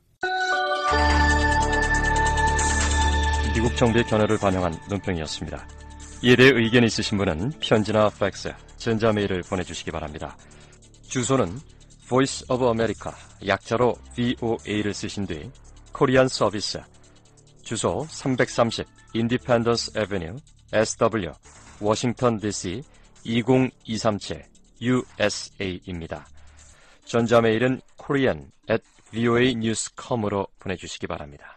미국 정부의 견해를 반영한 논평이었습니다. 이에 대해 의견이 있으신 분은 편지나 팩스, 전자메일을 보내주시기 바랍니다. 주소는 Voice of America, 약자로 브이오에이를 쓰신 뒤 코리안 서비스, 주소 삼백삼십 Independence Avenue, 에스더블유, 워싱턴 디씨 이공이삼칠 유에스에이입니다. 전자메일은 korean at voa news dot com으로 보내주시기 바랍니다.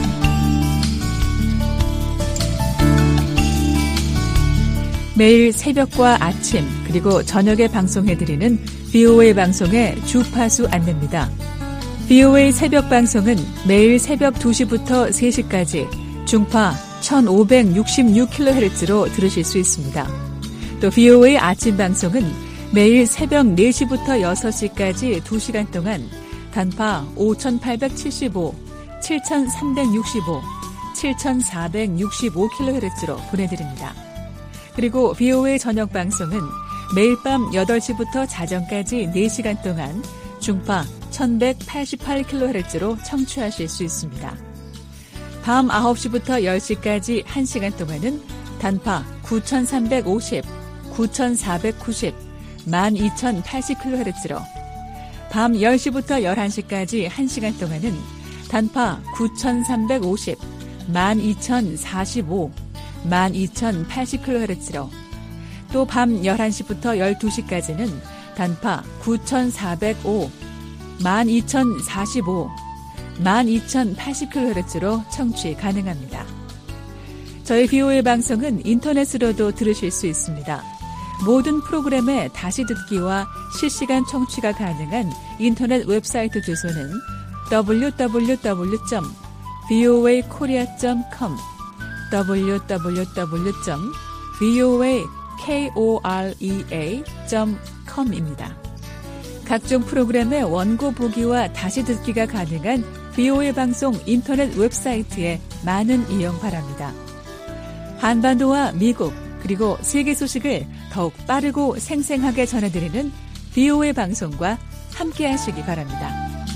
매일 새벽과 아침 그리고 저녁에 방송해드리는 브이오에이 방송의 주파수 안내입니다. 브이오에이 새벽 방송은 매일 새벽 두 시부터 세 시까지 중파 천오백육십육 킬로헤르츠로 들으실 수 있습니다. 또 브이오에이 아침 방송은 매일 새벽 네 시부터 여섯 시까지 두 시간 동안 단파 오천팔백칠십오, 칠천삼백육십오, 칠천사백육십오 킬로헤르츠로 보내드립니다. 그리고 브이오에이 저녁 방송은 매일 밤 여덟 시부터 자정까지 네 시간 동안 중파 천백팔십팔 킬로헤르츠로 청취하실 수 있습니다. 밤 아홉 시부터 열 시까지 한 시간 동안은 단파 구천삼백오십, 구천사백구십, 만 이천팔십 킬로헤르츠로 밤 열 시부터 열한 시까지 한 시간 동안은 단파 구천삼백오십, 만 이천사십오, 만 이천팔십 킬로헤르츠로 또 밤 열한 시부터 열두 시까지는 단파 구천사백오, 만 이천사십오, 만 이천팔십 킬로헤르츠로 청취 가능합니다. 저희 브이오에이 방송은 인터넷으로도 들으실 수 있습니다. 모든 프로그램의 다시 듣기와 실시간 청취가 가능한 인터넷 웹사이트 주소는 더블유 더블유 더블유 점 브이오에이 코리아 점 컴 더블유 더블유 더블유 점 브이오에이 코리아 점 컴입니다. 각종 프로그램의 원고 보기와 다시 듣기가 가능한 브이오에이 방송 인터넷 웹사이트에 많은 이용 바랍니다. 한반도와 미국 그리고 세계 소식을 더욱 빠르고 생생하게 전해드리는 브이오에이 방송과 함께하시기 바랍니다.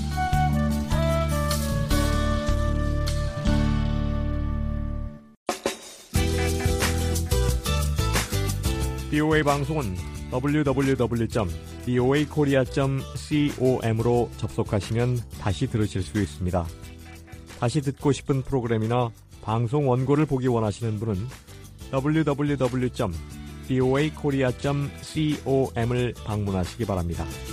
브이오에이 방송은 더블유 더블유 더블유 점 브이오에이 코리아 점 com으로 접속하시면 다시 들으실 수 있습니다. 다시 듣고 싶은 프로그램이나 방송 원고를 보기 원하시는 분은 더블유 더블유 더블유 점 브이오에이 코리아 점 com을 방문하시기 바랍니다.